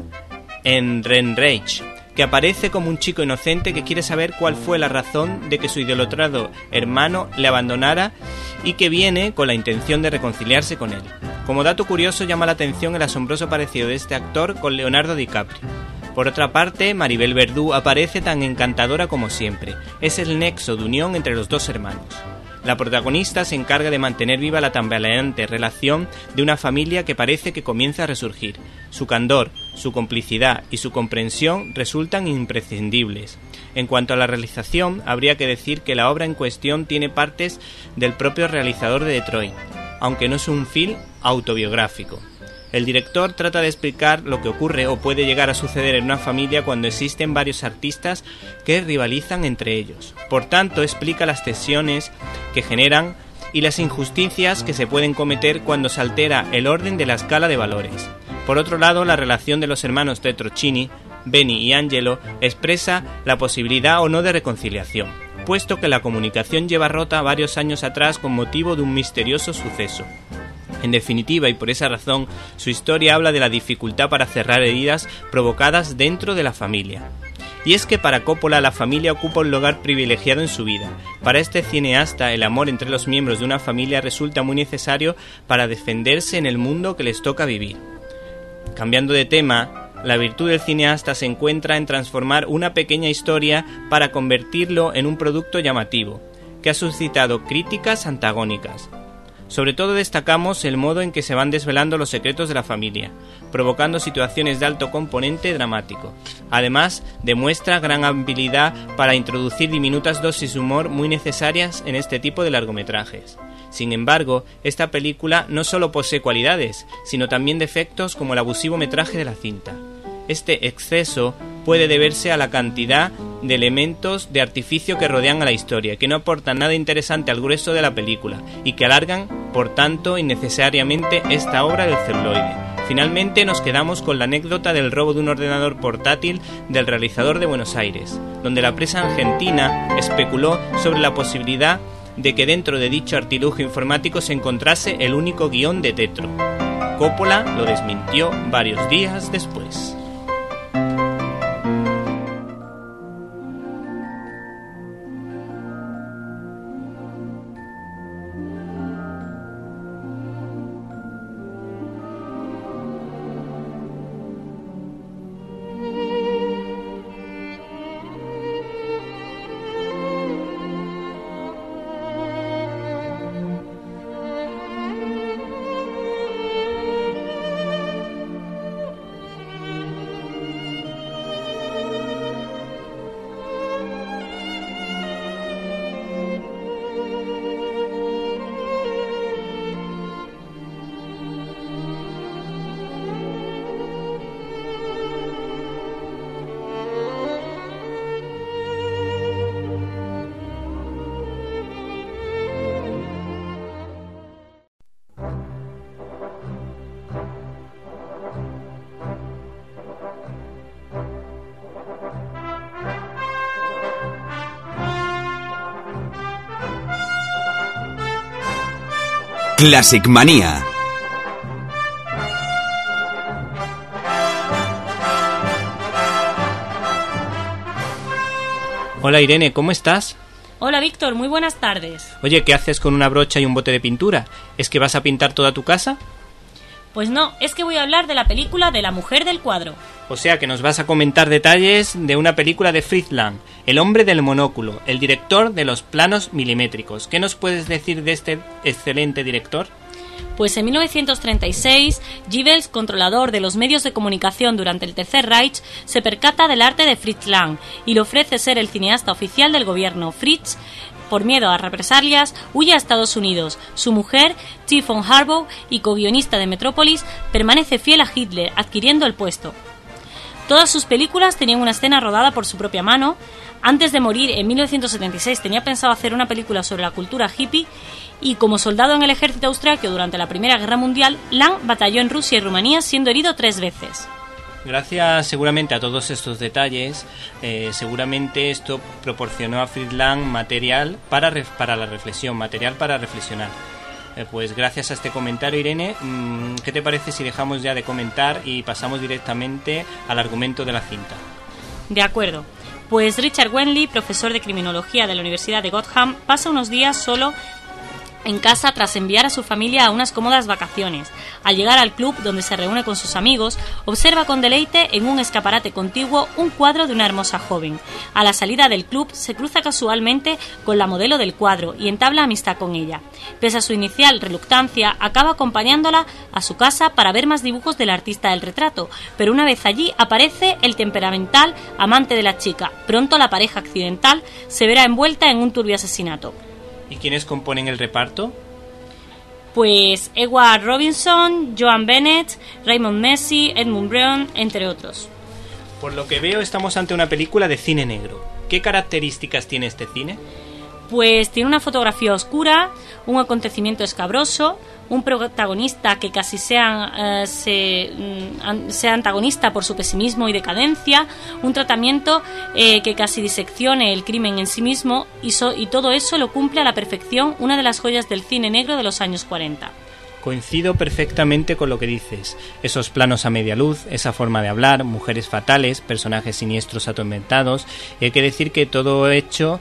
en Renrage, que aparece como un chico inocente que quiere saber cuál fue la razón de que su idolatrado hermano le abandonara y que viene con la intención de reconciliarse con él. Como dato curioso, llama la atención el asombroso parecido de este actor con Leonardo DiCaprio. Por otra parte, Maribel Verdú aparece tan encantadora como siempre. Es el nexo de unión entre los dos hermanos. La protagonista se encarga de mantener viva la tambaleante relación de una familia que parece que comienza a resurgir. Su candor, su complicidad y su comprensión resultan imprescindibles. En cuanto a la realización, habría que decir que la obra en cuestión tiene partes del propio realizador de Detroit, aunque no es un film autobiográfico. El director trata de explicar lo que ocurre o puede llegar a suceder en una familia cuando existen varios artistas que rivalizan entre ellos. Por tanto, explica las tensiones que generan y las injusticias que se pueden cometer cuando se altera el orden de la escala de valores. Por otro lado, la relación de los hermanos Tetrochini, Benny y Angelo, expresa la posibilidad o no de reconciliación, puesto que la comunicación lleva rota varios años atrás con motivo de un misterioso suceso. En definitiva, y por esa razón, su historia habla de la dificultad para cerrar heridas provocadas dentro de la familia. Y es que para Coppola la familia ocupa un lugar privilegiado en su vida. Para este cineasta, el amor entre los miembros de una familia resulta muy necesario para defenderse en el mundo que les toca vivir. Cambiando de tema, la virtud del cineasta se encuentra en transformar una pequeña historia para convertirlo en un producto llamativo, que ha suscitado críticas antagónicas. Sobre todo destacamos el modo en que se van desvelando los secretos de la familia, provocando situaciones de alto componente dramático. Además, demuestra gran habilidad para introducir diminutas dosis de humor muy necesarias en este tipo de largometrajes. Sin embargo, esta película no solo posee cualidades, sino también defectos como el abusivo metraje de la cinta. Este exceso puede deberse a la cantidad de elementos de artificio que rodean a la historia, que no aportan nada interesante al grueso de la película y que alargan, por tanto, innecesariamente esta obra del celuloide. Finalmente nos quedamos con la anécdota del robo de un ordenador portátil del realizador de Buenos Aires, donde la prensa argentina especuló sobre la posibilidad de que dentro de dicho artilugio informático se encontrase el único guión de Tetro. Coppola lo desmintió varios días después. Classic Manía. Hola Irene, ¿cómo estás? Hola Víctor, muy buenas tardes. Oye, ¿qué haces con una brocha y un bote de pintura? ¿Es que vas a pintar toda tu casa? Pues no, es que voy a hablar de la película de La mujer del cuadro. O sea que nos vas a comentar detalles de una película de Fritz Lang, el hombre del monóculo, el director de los planos milimétricos. ¿Qué nos puedes decir de este excelente director? Pues en 1936, Goebbels, controlador de los medios de comunicación durante el Tercer Reich, se percata del arte de Fritz Lang y le ofrece ser el cineasta oficial del gobierno. Fritz, por miedo a represalias, huye a Estados Unidos. Su mujer, T. von Harbaugh, y co-guionista de Metrópolis, permanece fiel a Hitler, adquiriendo el puesto. Todas sus películas tenían una escena rodada por su propia mano. Antes de morir, en 1976, tenía pensado hacer una película sobre la cultura hippie, y como soldado en el ejército austriaco durante la Primera Guerra Mundial, Lang batalló en Rusia y Rumanía, siendo herido 3 veces. Gracias seguramente a todos estos detalles, seguramente esto proporcionó a Fritz Lang material para la reflexión, material para reflexionar. Pues gracias a este comentario, Irene, ¿qué te parece si dejamos ya de comentar y pasamos directamente al argumento de la cinta? De acuerdo. Pues Richard Wenley, profesor de criminología de la Universidad de Gotham, pasa unos días solo en casa tras enviar a su familia a unas cómodas vacaciones. Al llegar al club donde se reúne con sus amigos, observa con deleite en un escaparate contiguo un cuadro de una hermosa joven. A la salida del club se cruza casualmente con la modelo del cuadro y entabla amistad con ella. Pese a su inicial reluctancia, acaba acompañándola a su casa para ver más dibujos del artista del retrato, pero una vez allí aparece el temperamental amante de la chica. Pronto la pareja accidental se verá envuelta en un turbio asesinato. ¿Y quiénes componen el reparto? Pues Edward Robinson, Joan Bennett, Raymond Massey, Edmund Brown, entre otros. Por lo que veo, estamos ante una película de cine negro. ¿Qué características tiene este cine? Pues tiene una fotografía oscura, un acontecimiento escabroso, un protagonista que casi sea antagonista por su pesimismo y decadencia, un tratamiento que casi diseccione el crimen en sí mismo, y todo eso lo cumple a la perfección una de las joyas del cine negro de los años 40. Coincido perfectamente con lo que dices. Esos planos a media luz, esa forma de hablar, mujeres fatales, personajes siniestros atormentados. Y hay que decir que esta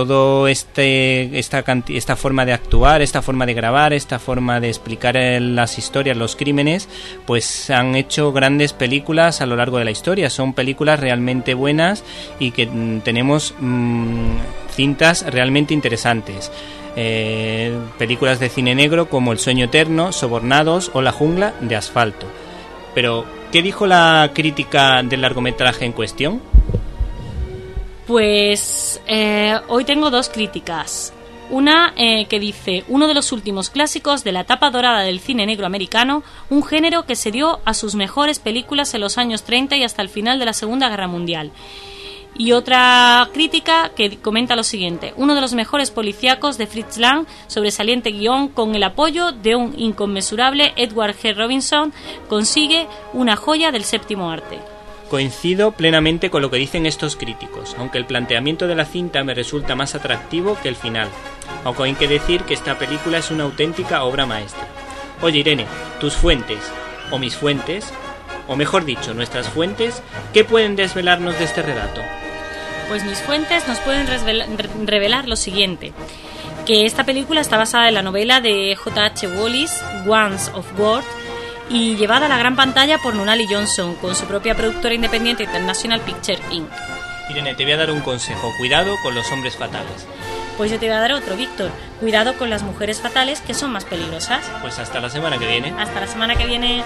forma de actuar, esta forma de grabar, esta forma de explicar las historias, los crímenes, pues han hecho grandes películas a lo largo de la historia. Son películas realmente buenas y que tenemos cintas realmente interesantes. Películas de cine negro como El sueño eterno, Sobornados o La jungla de asfalto. Pero, ¿qué dijo la crítica del largometraje en cuestión? Pues hoy tengo 2 críticas. Una que dice: uno de los últimos clásicos de la etapa dorada del cine negro americano, un género que se dio a sus mejores películas en los años 30 y hasta el final de la Segunda Guerra Mundial. Y otra crítica que comenta lo siguiente: uno de los mejores policíacos de Fritz Lang, sobresaliente guión, con el apoyo de un inconmensurable Edward G. Robinson, consigue una joya del séptimo arte. Coincido plenamente con lo que dicen estos críticos, aunque el planteamiento de la cinta me resulta más atractivo que el final, aunque hay que decir que esta película es una auténtica obra maestra. Oye Irene, tus fuentes, o mis fuentes, o mejor dicho, nuestras fuentes, ¿qué pueden desvelarnos de este relato? Pues mis fuentes nos pueden revelar lo siguiente: que esta película está basada en la novela de J.H. Wallis, Once of Word, y llevada a la gran pantalla por Nunnally Johnson, con su propia productora independiente International Picture Inc. Irene, te voy a dar un consejo: cuidado con los hombres fatales. Pues yo te voy a dar otro, Víctor: cuidado con las mujeres fatales, que son más peligrosas. Pues hasta la semana que viene. Hasta la semana que viene.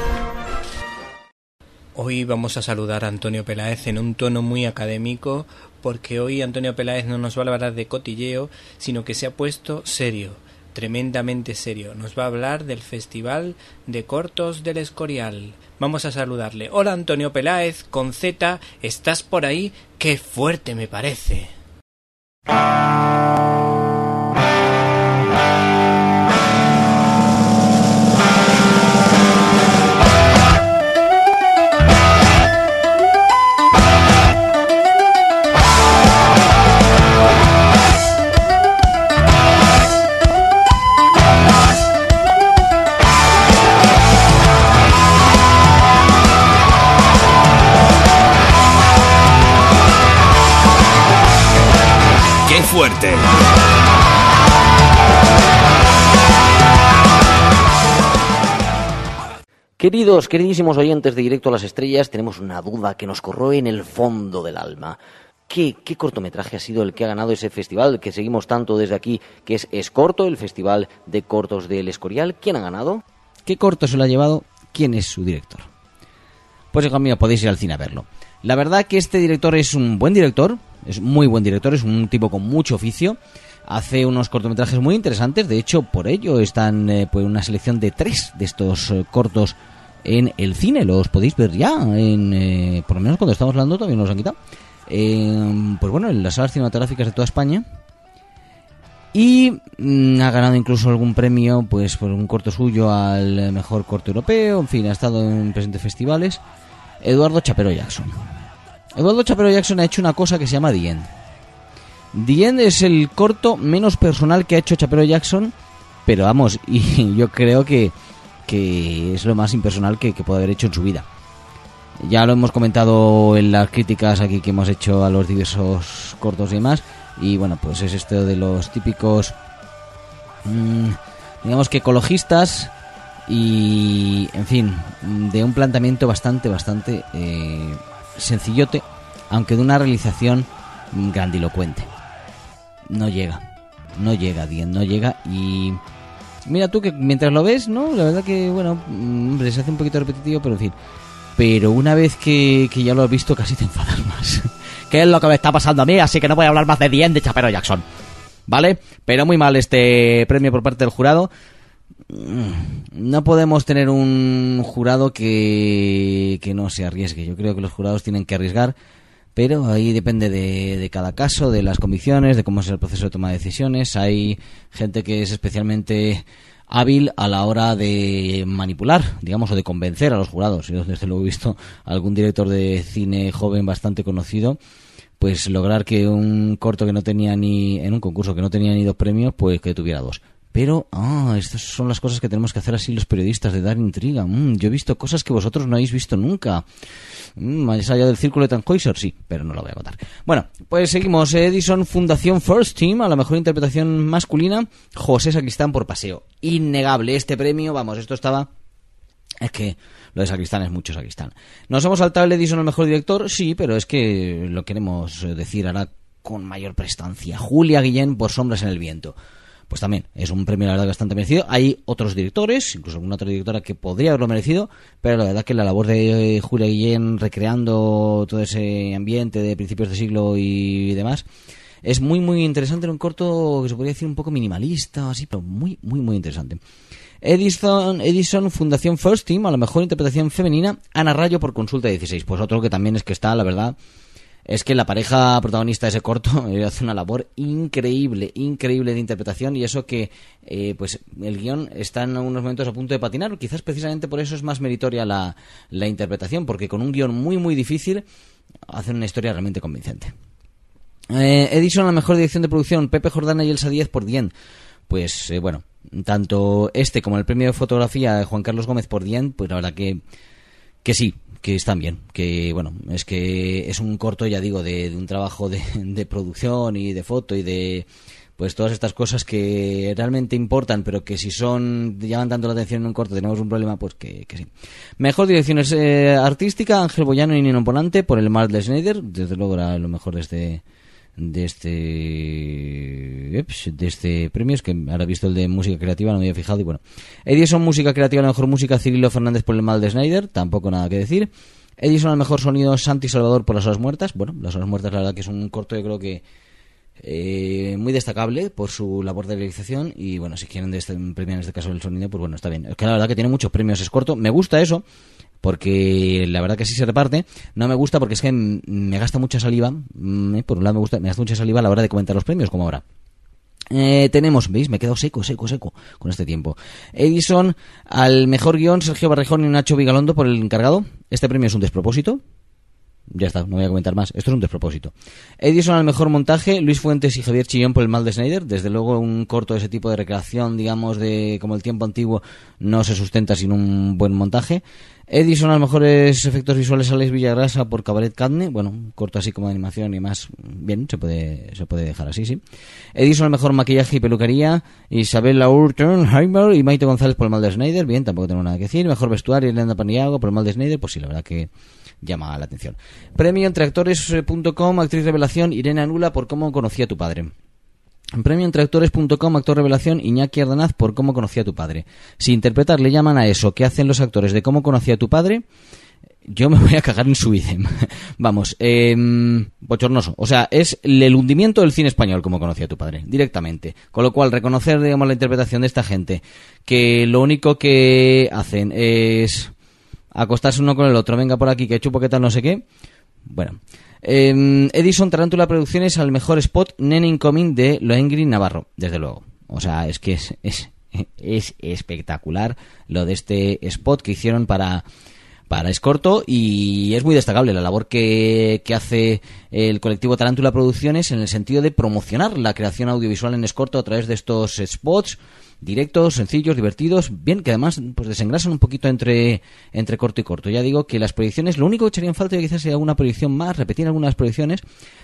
Hoy vamos a saludar a Antonio Peláez en un tono muy académico, porque hoy Antonio Peláez no nos va a hablar de cotilleo, sino que se ha puesto serio, tremendamente serio. Nos va a hablar del Festival de Cortos del Escorial. Vamos a saludarle. Hola Antonio Peláez, con Z, ¿estás por ahí? ¡Qué fuerte me parece! fuerte. Queridísimos oyentes de Directo a las Estrellas, tenemos una duda que nos corroe en el fondo del alma. ¿Qué cortometraje ha sido el que ha ganado ese festival que seguimos tanto desde aquí, que es Escorto, el Festival de Cortos del Escorial? ¿Quién ha ganado? ¿Qué corto se lo ha llevado? ¿Quién es su director? Pues, hijo mío, podéis ir al cine a verlo. La verdad que este director es un buen director, es muy buen director, es un tipo con mucho oficio. Hace unos cortometrajes muy interesantes, de hecho, por ello están pues una selección de 3 de estos cortos en el cine. Los podéis ver ya, por lo menos cuando estamos hablando todavía no los han quitado. Pues bueno, en las salas cinematográficas de toda España. Y ha ganado incluso algún premio pues por un corto suyo al mejor corto europeo. En fin, ha estado en presentes festivales. Eduardo Chapero Jackson. Eduardo Chapero Jackson ha hecho una cosa que se llama The End. The End es el corto menos personal que ha hecho Chapero Jackson, pero vamos, y yo creo que es lo más impersonal que puede haber hecho en su vida. Ya lo hemos comentado en las críticas aquí que hemos hecho a los diversos cortos y demás. Y bueno, pues es esto de los típicos, digamos que ecologistas y, en fin, de un planteamiento bastante sencillote, aunque de una realización grandilocuente. No llega, Dien, no llega. Y mira tú que mientras lo ves, ¿no? La verdad que, bueno, se hace un poquito repetitivo, pero en fin. Pero una vez que ya lo has visto, casi te enfadas más. ¿Qué es lo que me está pasando a mí? Así que no voy a hablar más de The End de Chapero Jackson, ¿vale? Pero muy mal este premio por parte del jurado. No podemos tener un jurado que no se arriesgue. Yo creo que los jurados tienen que arriesgar, pero ahí depende de cada caso, de las convicciones, de cómo es el proceso de toma de decisiones. Hay gente que es especialmente hábil a la hora de manipular, digamos, o de convencer a los jurados. Yo desde luego he visto a algún director de cine joven bastante conocido, pues lograr que un corto que no tenía en un concurso que no tenía ni 2 premios, pues que tuviera 2. Pero, estas son las cosas que tenemos que hacer así los periodistas, de dar intriga. Yo he visto cosas que vosotros no habéis visto nunca. Más allá del círculo de Tannhäuser, sí, pero no lo voy a contar. Bueno, pues seguimos. Edison Fundación First Team, a la mejor interpretación masculina, José Sacristán por Paseo. Innegable este premio, vamos, esto estaba... Es que lo de Sacristán es mucho Sacristán. ¿Nos hemos saltado el Edison al mejor director? Sí, pero es que lo queremos decir ahora con mayor prestancia. Julia Guillén por Sombras en el viento. Pues también es un premio, la verdad, bastante merecido. Hay otros directores, incluso alguna otra directora que podría haberlo merecido, pero la verdad que la labor de Julia Guillén recreando todo ese ambiente de principios de siglo y demás es muy interesante. En un corto que se podría decir un poco minimalista, así, pero muy interesante. Edison Fundación First Team, a la mejor interpretación femenina, Ana Rayo por Consulta 16. Pues otro que también es que está, la verdad, es que la pareja protagonista de ese corto hace una labor increíble de interpretación, y eso que pues el guión está en algunos momentos a punto de patinar. Quizás precisamente por eso es más meritoria la interpretación, porque con un guión muy difícil hacen una historia realmente convincente. Edison, la mejor dirección de producción, Pepe Jordana y Elsa Díez por The End. Pues bueno, tanto este como el premio de fotografía de Juan Carlos Gómez por The End, pues la verdad que sí, que están bien, que bueno, es que es un corto, ya digo, de un trabajo de producción y de foto y de pues todas estas cosas que realmente importan, pero que si llaman tanto la atención en un corto tenemos un problema, pues que sí. Mejor dirección artística, Ángel Boyano y Nino Ponante por El mal de Schneider. Desde luego era lo mejor de este premio. Es que ahora he visto el de música creativa, no me había fijado. Y bueno, Edison música creativa, la mejor música, Cirilo Fernández por El mal de Schneider, tampoco nada que decir. Edison al mejor sonido, Santi Salvador por Las horas muertas. Bueno, Las horas muertas la verdad que es un corto, yo creo que muy destacable por su labor de realización. Y bueno, si quieren premiar en este caso el sonido, pues bueno, está bien. Es que la verdad que tiene muchos premios, es corto, me gusta eso, porque la verdad que sí se reparte. No me gusta porque es que me gasta mucha saliva. Por un lado me gasta mucha saliva a la hora de comentar los premios, como ahora. Tenemos, ¿veis? Me he quedado seco con este tiempo. Edison al mejor guión, Sergio Barrejón y Nacho Vigalondo por El encargado. Este premio es un despropósito. Ya está, no voy a comentar más. Esto es un despropósito. Edison al mejor montaje, Luis Fuentes y Javier Chillón por El mal de Schneider. Desde luego un corto de ese tipo de recreación, digamos, de como el tiempo antiguo, no se sustenta sin un buen montaje. Edison a los mejores efectos visuales Alex Villagrasa por Cabaret Cadne, bueno, corto así como de animación y más, bien, se puede dejar así, sí. Edison al mejor maquillaje y peluquería Isabella Urtenheimer y Maite González por el mal de Snyder, bien, tampoco tengo nada que decir. Mejor vestuario Elena Paniagua por el mal de Snyder, pues sí, la verdad que llama la atención. Premio entre actores.com, actriz revelación Irene Anula por Cómo conocí a tu padre. Premio entre actores.com, actor revelación Iñaki Ardanaz por Cómo conocí a tu padre. Si interpretar le llaman a eso que hacen los actores de Cómo conocí a tu padre, yo me voy a cagar en su idem. Vamos, bochornoso. O sea, es el hundimiento del cine español, Cómo conocí a tu padre, directamente. Con lo cual, reconocer, digamos, la interpretación de esta gente, que lo único que hacen es acostarse uno con el otro, venga por aquí, que chupo, que tal, no sé qué. Bueno, Edison Tarántula Producciones al mejor spot Nene Incoming de Lohengrin Navarro, desde luego. O sea, es que es espectacular lo de este spot que hicieron para Escorto, y es muy destacable la labor que hace el colectivo Tarántula Producciones en el sentido de promocionar la creación audiovisual en Escorto a través de estos spots directos, sencillos, divertidos, bien, que además pues desengrasan un poquito entre corto y corto. Ya digo que las proyecciones, lo único que echarían falta quizás sería alguna proyección más, repetir algunas proyecciones,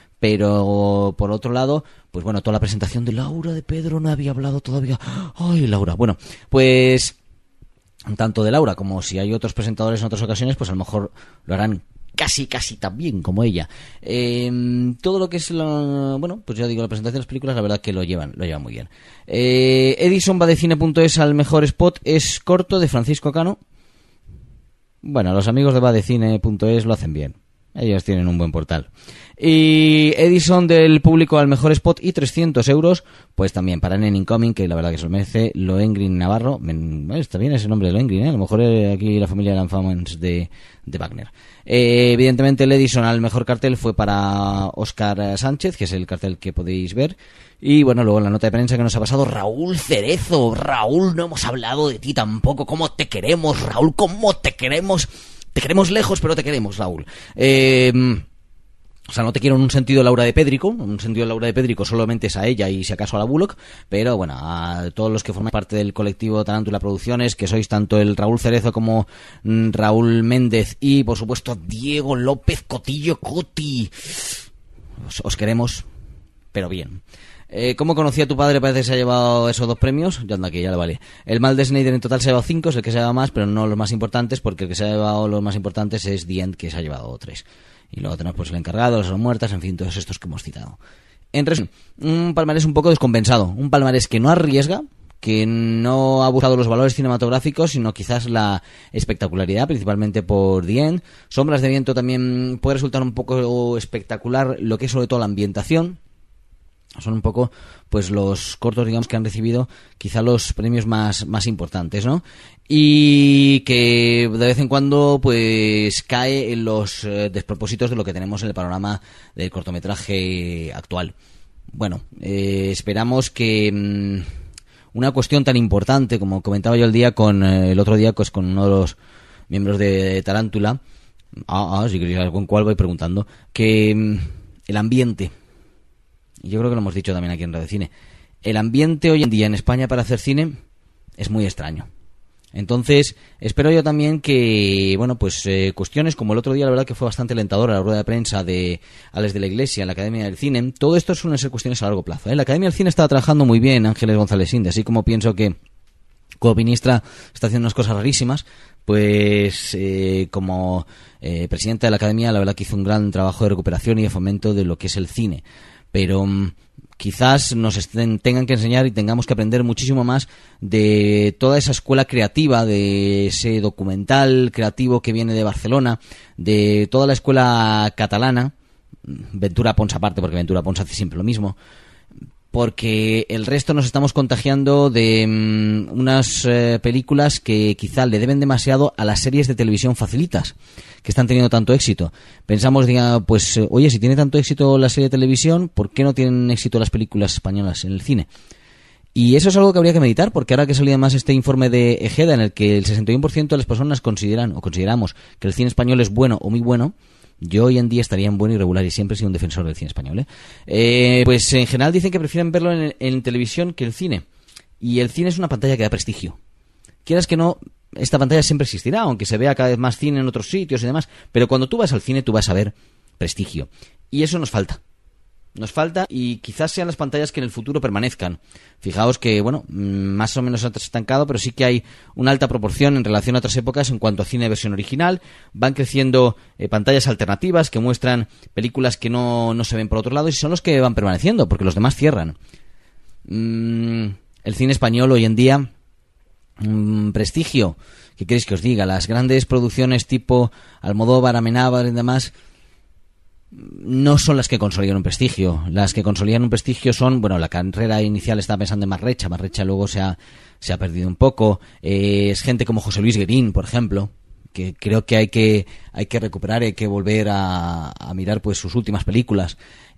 pero por otro lado, pues bueno, toda la presentación de Laura de Pedro no había hablado todavía. Ay, Laura. Bueno, pues tanto de Laura como si hay otros presentadores en otras ocasiones, pues a lo mejor lo harán casi tan bien como ella. Todo lo que es bueno, pues ya digo, la presentación de las películas, la verdad que lo llevan muy bien. Edison va de cine.es al mejor spot es corto de Francisco Cano. Bueno, los amigos de vadecine.es lo hacen bien. Ellos tienen un buen portal. Y Edison del público al mejor spot y 300 euros, pues también para Nene Incoming, que la verdad que se lo merece, Lohengrin Navarro. Está bien ese nombre de Lohengrin, ¿eh? A lo mejor aquí la familia de Lanfamans de Wagner. Evidentemente el Edison al mejor cartel fue para Óscar Sánchez, que es el cartel que podéis ver. Y bueno, luego en la nota de prensa que nos ha pasado Raúl Cerezo. Raúl, no hemos hablado de ti tampoco. ¿Cómo te queremos, Raúl? ¿Cómo te queremos? Te queremos lejos, pero te queremos, Raúl. O sea, no te quiero en un sentido Laura de Pédrico. En un sentido Laura de Pédrico solamente es a ella y si acaso a la Bullock. Pero bueno, a todos los que formáis parte del colectivo Tarántula Producciones, que sois tanto el Raúl Cerezo como Raúl Méndez y por supuesto Diego López Cotillo Coti. Os queremos, pero bien. ¿Cómo conocí a tu padre? Parece que se ha llevado esos 2 premios. Ya anda aquí, ya le vale. El mal de Snyder en total se ha llevado 5, es el que se ha llevado más, pero no los más importantes, porque el que se ha llevado los más importantes es The End, que se ha llevado 3. Y luego tenemos pues el encargado, las muertas, en fin, todos estos que hemos citado. En resumen, un palmarés un poco descompensado. Un palmarés que no arriesga, que no ha buscado los valores cinematográficos, sino quizás la espectacularidad, principalmente por The End. Sombras de viento también puede resultar un poco espectacular, lo que es sobre todo la ambientación. Son un poco pues los cortos, digamos, que han recibido quizá los premios más importantes, ¿no? Y que de vez en cuando pues cae en los despropósitos de lo que tenemos en el panorama del cortometraje actual. Bueno, esperamos que una cuestión tan importante, como comentaba yo el otro día pues con uno de los miembros de Tarántula, si queréis saber con cuál voy preguntando, que el ambiente, yo creo que lo hemos dicho también aquí en Radio Cine, el ambiente hoy en día en España para hacer cine es muy extraño. Entonces, espero yo también que, bueno, pues cuestiones como el otro día, la verdad que fue bastante alentadora la rueda de prensa de Alex de la Iglesia en la Academia del Cine. Todo esto suelen ser cuestiones a largo plazo, ¿eh? La Academia del Cine está trabajando muy bien, Ángeles González Inde, así como pienso que como ministra está haciendo unas cosas rarísimas, pues como presidenta de la Academia, la verdad que hizo un gran trabajo de recuperación y de fomento de lo que es el cine. Pero quizás nos tengan que enseñar y tengamos que aprender muchísimo más de toda esa escuela creativa, de ese documental creativo que viene de Barcelona, de toda la escuela catalana, Ventura Pons aparte, porque Ventura Pons hace siempre lo mismo, porque el resto nos estamos contagiando de unas películas que quizá le deben demasiado a las series de televisión facilitas, que están teniendo tanto éxito. Pensamos, pues, oye, si tiene tanto éxito la serie de televisión, ¿por qué no tienen éxito las películas españolas en el cine? Y eso es algo que habría que meditar, porque ahora que salía más este informe de Ejeda, en el que el 61% de las personas consideran o consideramos que el cine español es bueno o muy bueno, yo hoy en día estaría en bueno y regular, y siempre he sido un defensor del cine español, pues en general dicen que prefieren verlo en televisión que el cine. Y el cine es una pantalla que da prestigio. Quieras que no, esta pantalla siempre existirá, aunque se vea cada vez más cine en otros sitios y demás, pero cuando tú vas al cine tú vas a ver prestigio. Y eso nos falta. Nos falta, y quizás sean las pantallas que en el futuro permanezcan. Fijaos que, bueno, más o menos se ha estancado, pero sí que hay una alta proporción en relación a otras épocas en cuanto a cine de versión original. Van creciendo pantallas alternativas que muestran películas que no se ven por otro lado, y son los que van permaneciendo, porque los demás cierran. El cine español hoy en día, prestigio, ¿qué queréis que os diga? Las grandes producciones tipo Almodóvar, Amenábar y demás no son las que consolidan un prestigio. Las que consolidan un prestigio son, bueno, la carrera inicial estaba pensando en Marrecha luego se ha perdido un poco. Es gente como José Luis Guerín, por ejemplo, que creo que hay que recuperar, hay que volver a mirar pues sus últimas películas.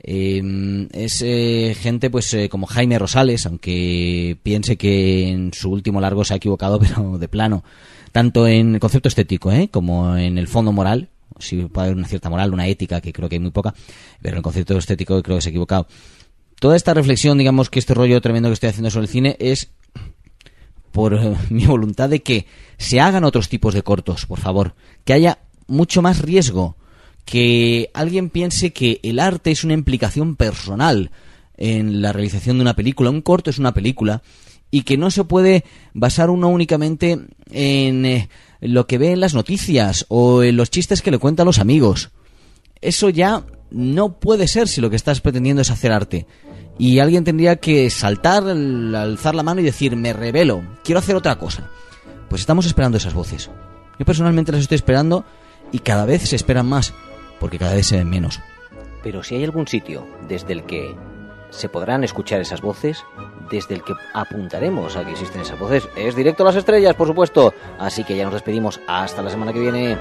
Es gente pues como Jaime Rosales, aunque piense que en su último largo se ha equivocado, pero de plano, tanto en el concepto estético como en el fondo moral. Sí puede haber una cierta moral, una ética, que creo que hay muy poca, pero en el concepto estético creo que se ha equivocado. Toda esta reflexión, digamos que este rollo tremendo que estoy haciendo sobre el cine es por mi voluntad de que se hagan otros tipos de cortos, por favor, que haya mucho más riesgo, que alguien piense que el arte es una implicación personal en la realización de una película. Un corto es una película, y que no se puede basar uno únicamente en lo que ve en las noticias o en los chistes que le cuentan los amigos. Eso ya no puede ser si lo que estás pretendiendo es hacer arte. Y alguien tendría que saltar, alzar la mano y decir: me rebelo, quiero hacer otra cosa. Pues estamos esperando esas voces. Yo personalmente las estoy esperando, y cada vez se esperan más, porque cada vez se ven menos. Pero si hay algún sitio desde el que se podrán escuchar esas voces, desde el que apuntaremos a que existen esas voces, es Directo a las Estrellas, por supuesto. Así que ya nos despedimos hasta la semana que viene.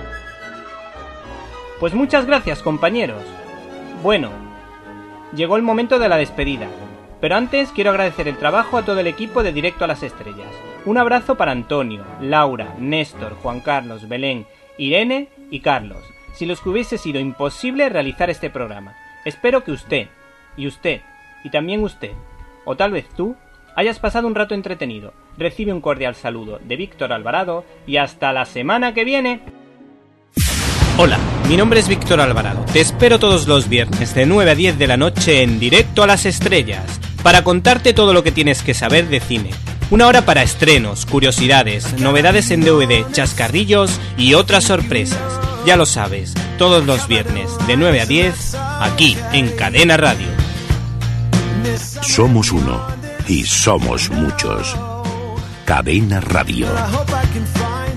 Pues muchas gracias, compañeros. Bueno, llegó el momento de la despedida, pero antes quiero agradecer el trabajo a todo el equipo de Directo a las Estrellas. Un abrazo para Antonio, Laura, Néstor, Juan Carlos, Belén, Irene y Carlos, sin los que hubiese sido imposible realizar este programa. Espero que usted, y también usted, o tal vez tú, hayas pasado un rato entretenido. Recibe un cordial saludo de Víctor Alvarado, y hasta la semana que viene. Hola, mi nombre es Víctor Alvarado. Te espero todos los viernes de 9 a 10 de la noche en Directo a las Estrellas, para contarte todo lo que tienes que saber de cine. Una hora para estrenos, curiosidades, novedades en DVD, chascarrillos y otras sorpresas. Ya lo sabes, todos los viernes de 9 a 10, aquí en Cadena Radio. Somos uno y somos muchos. Cadena Radio.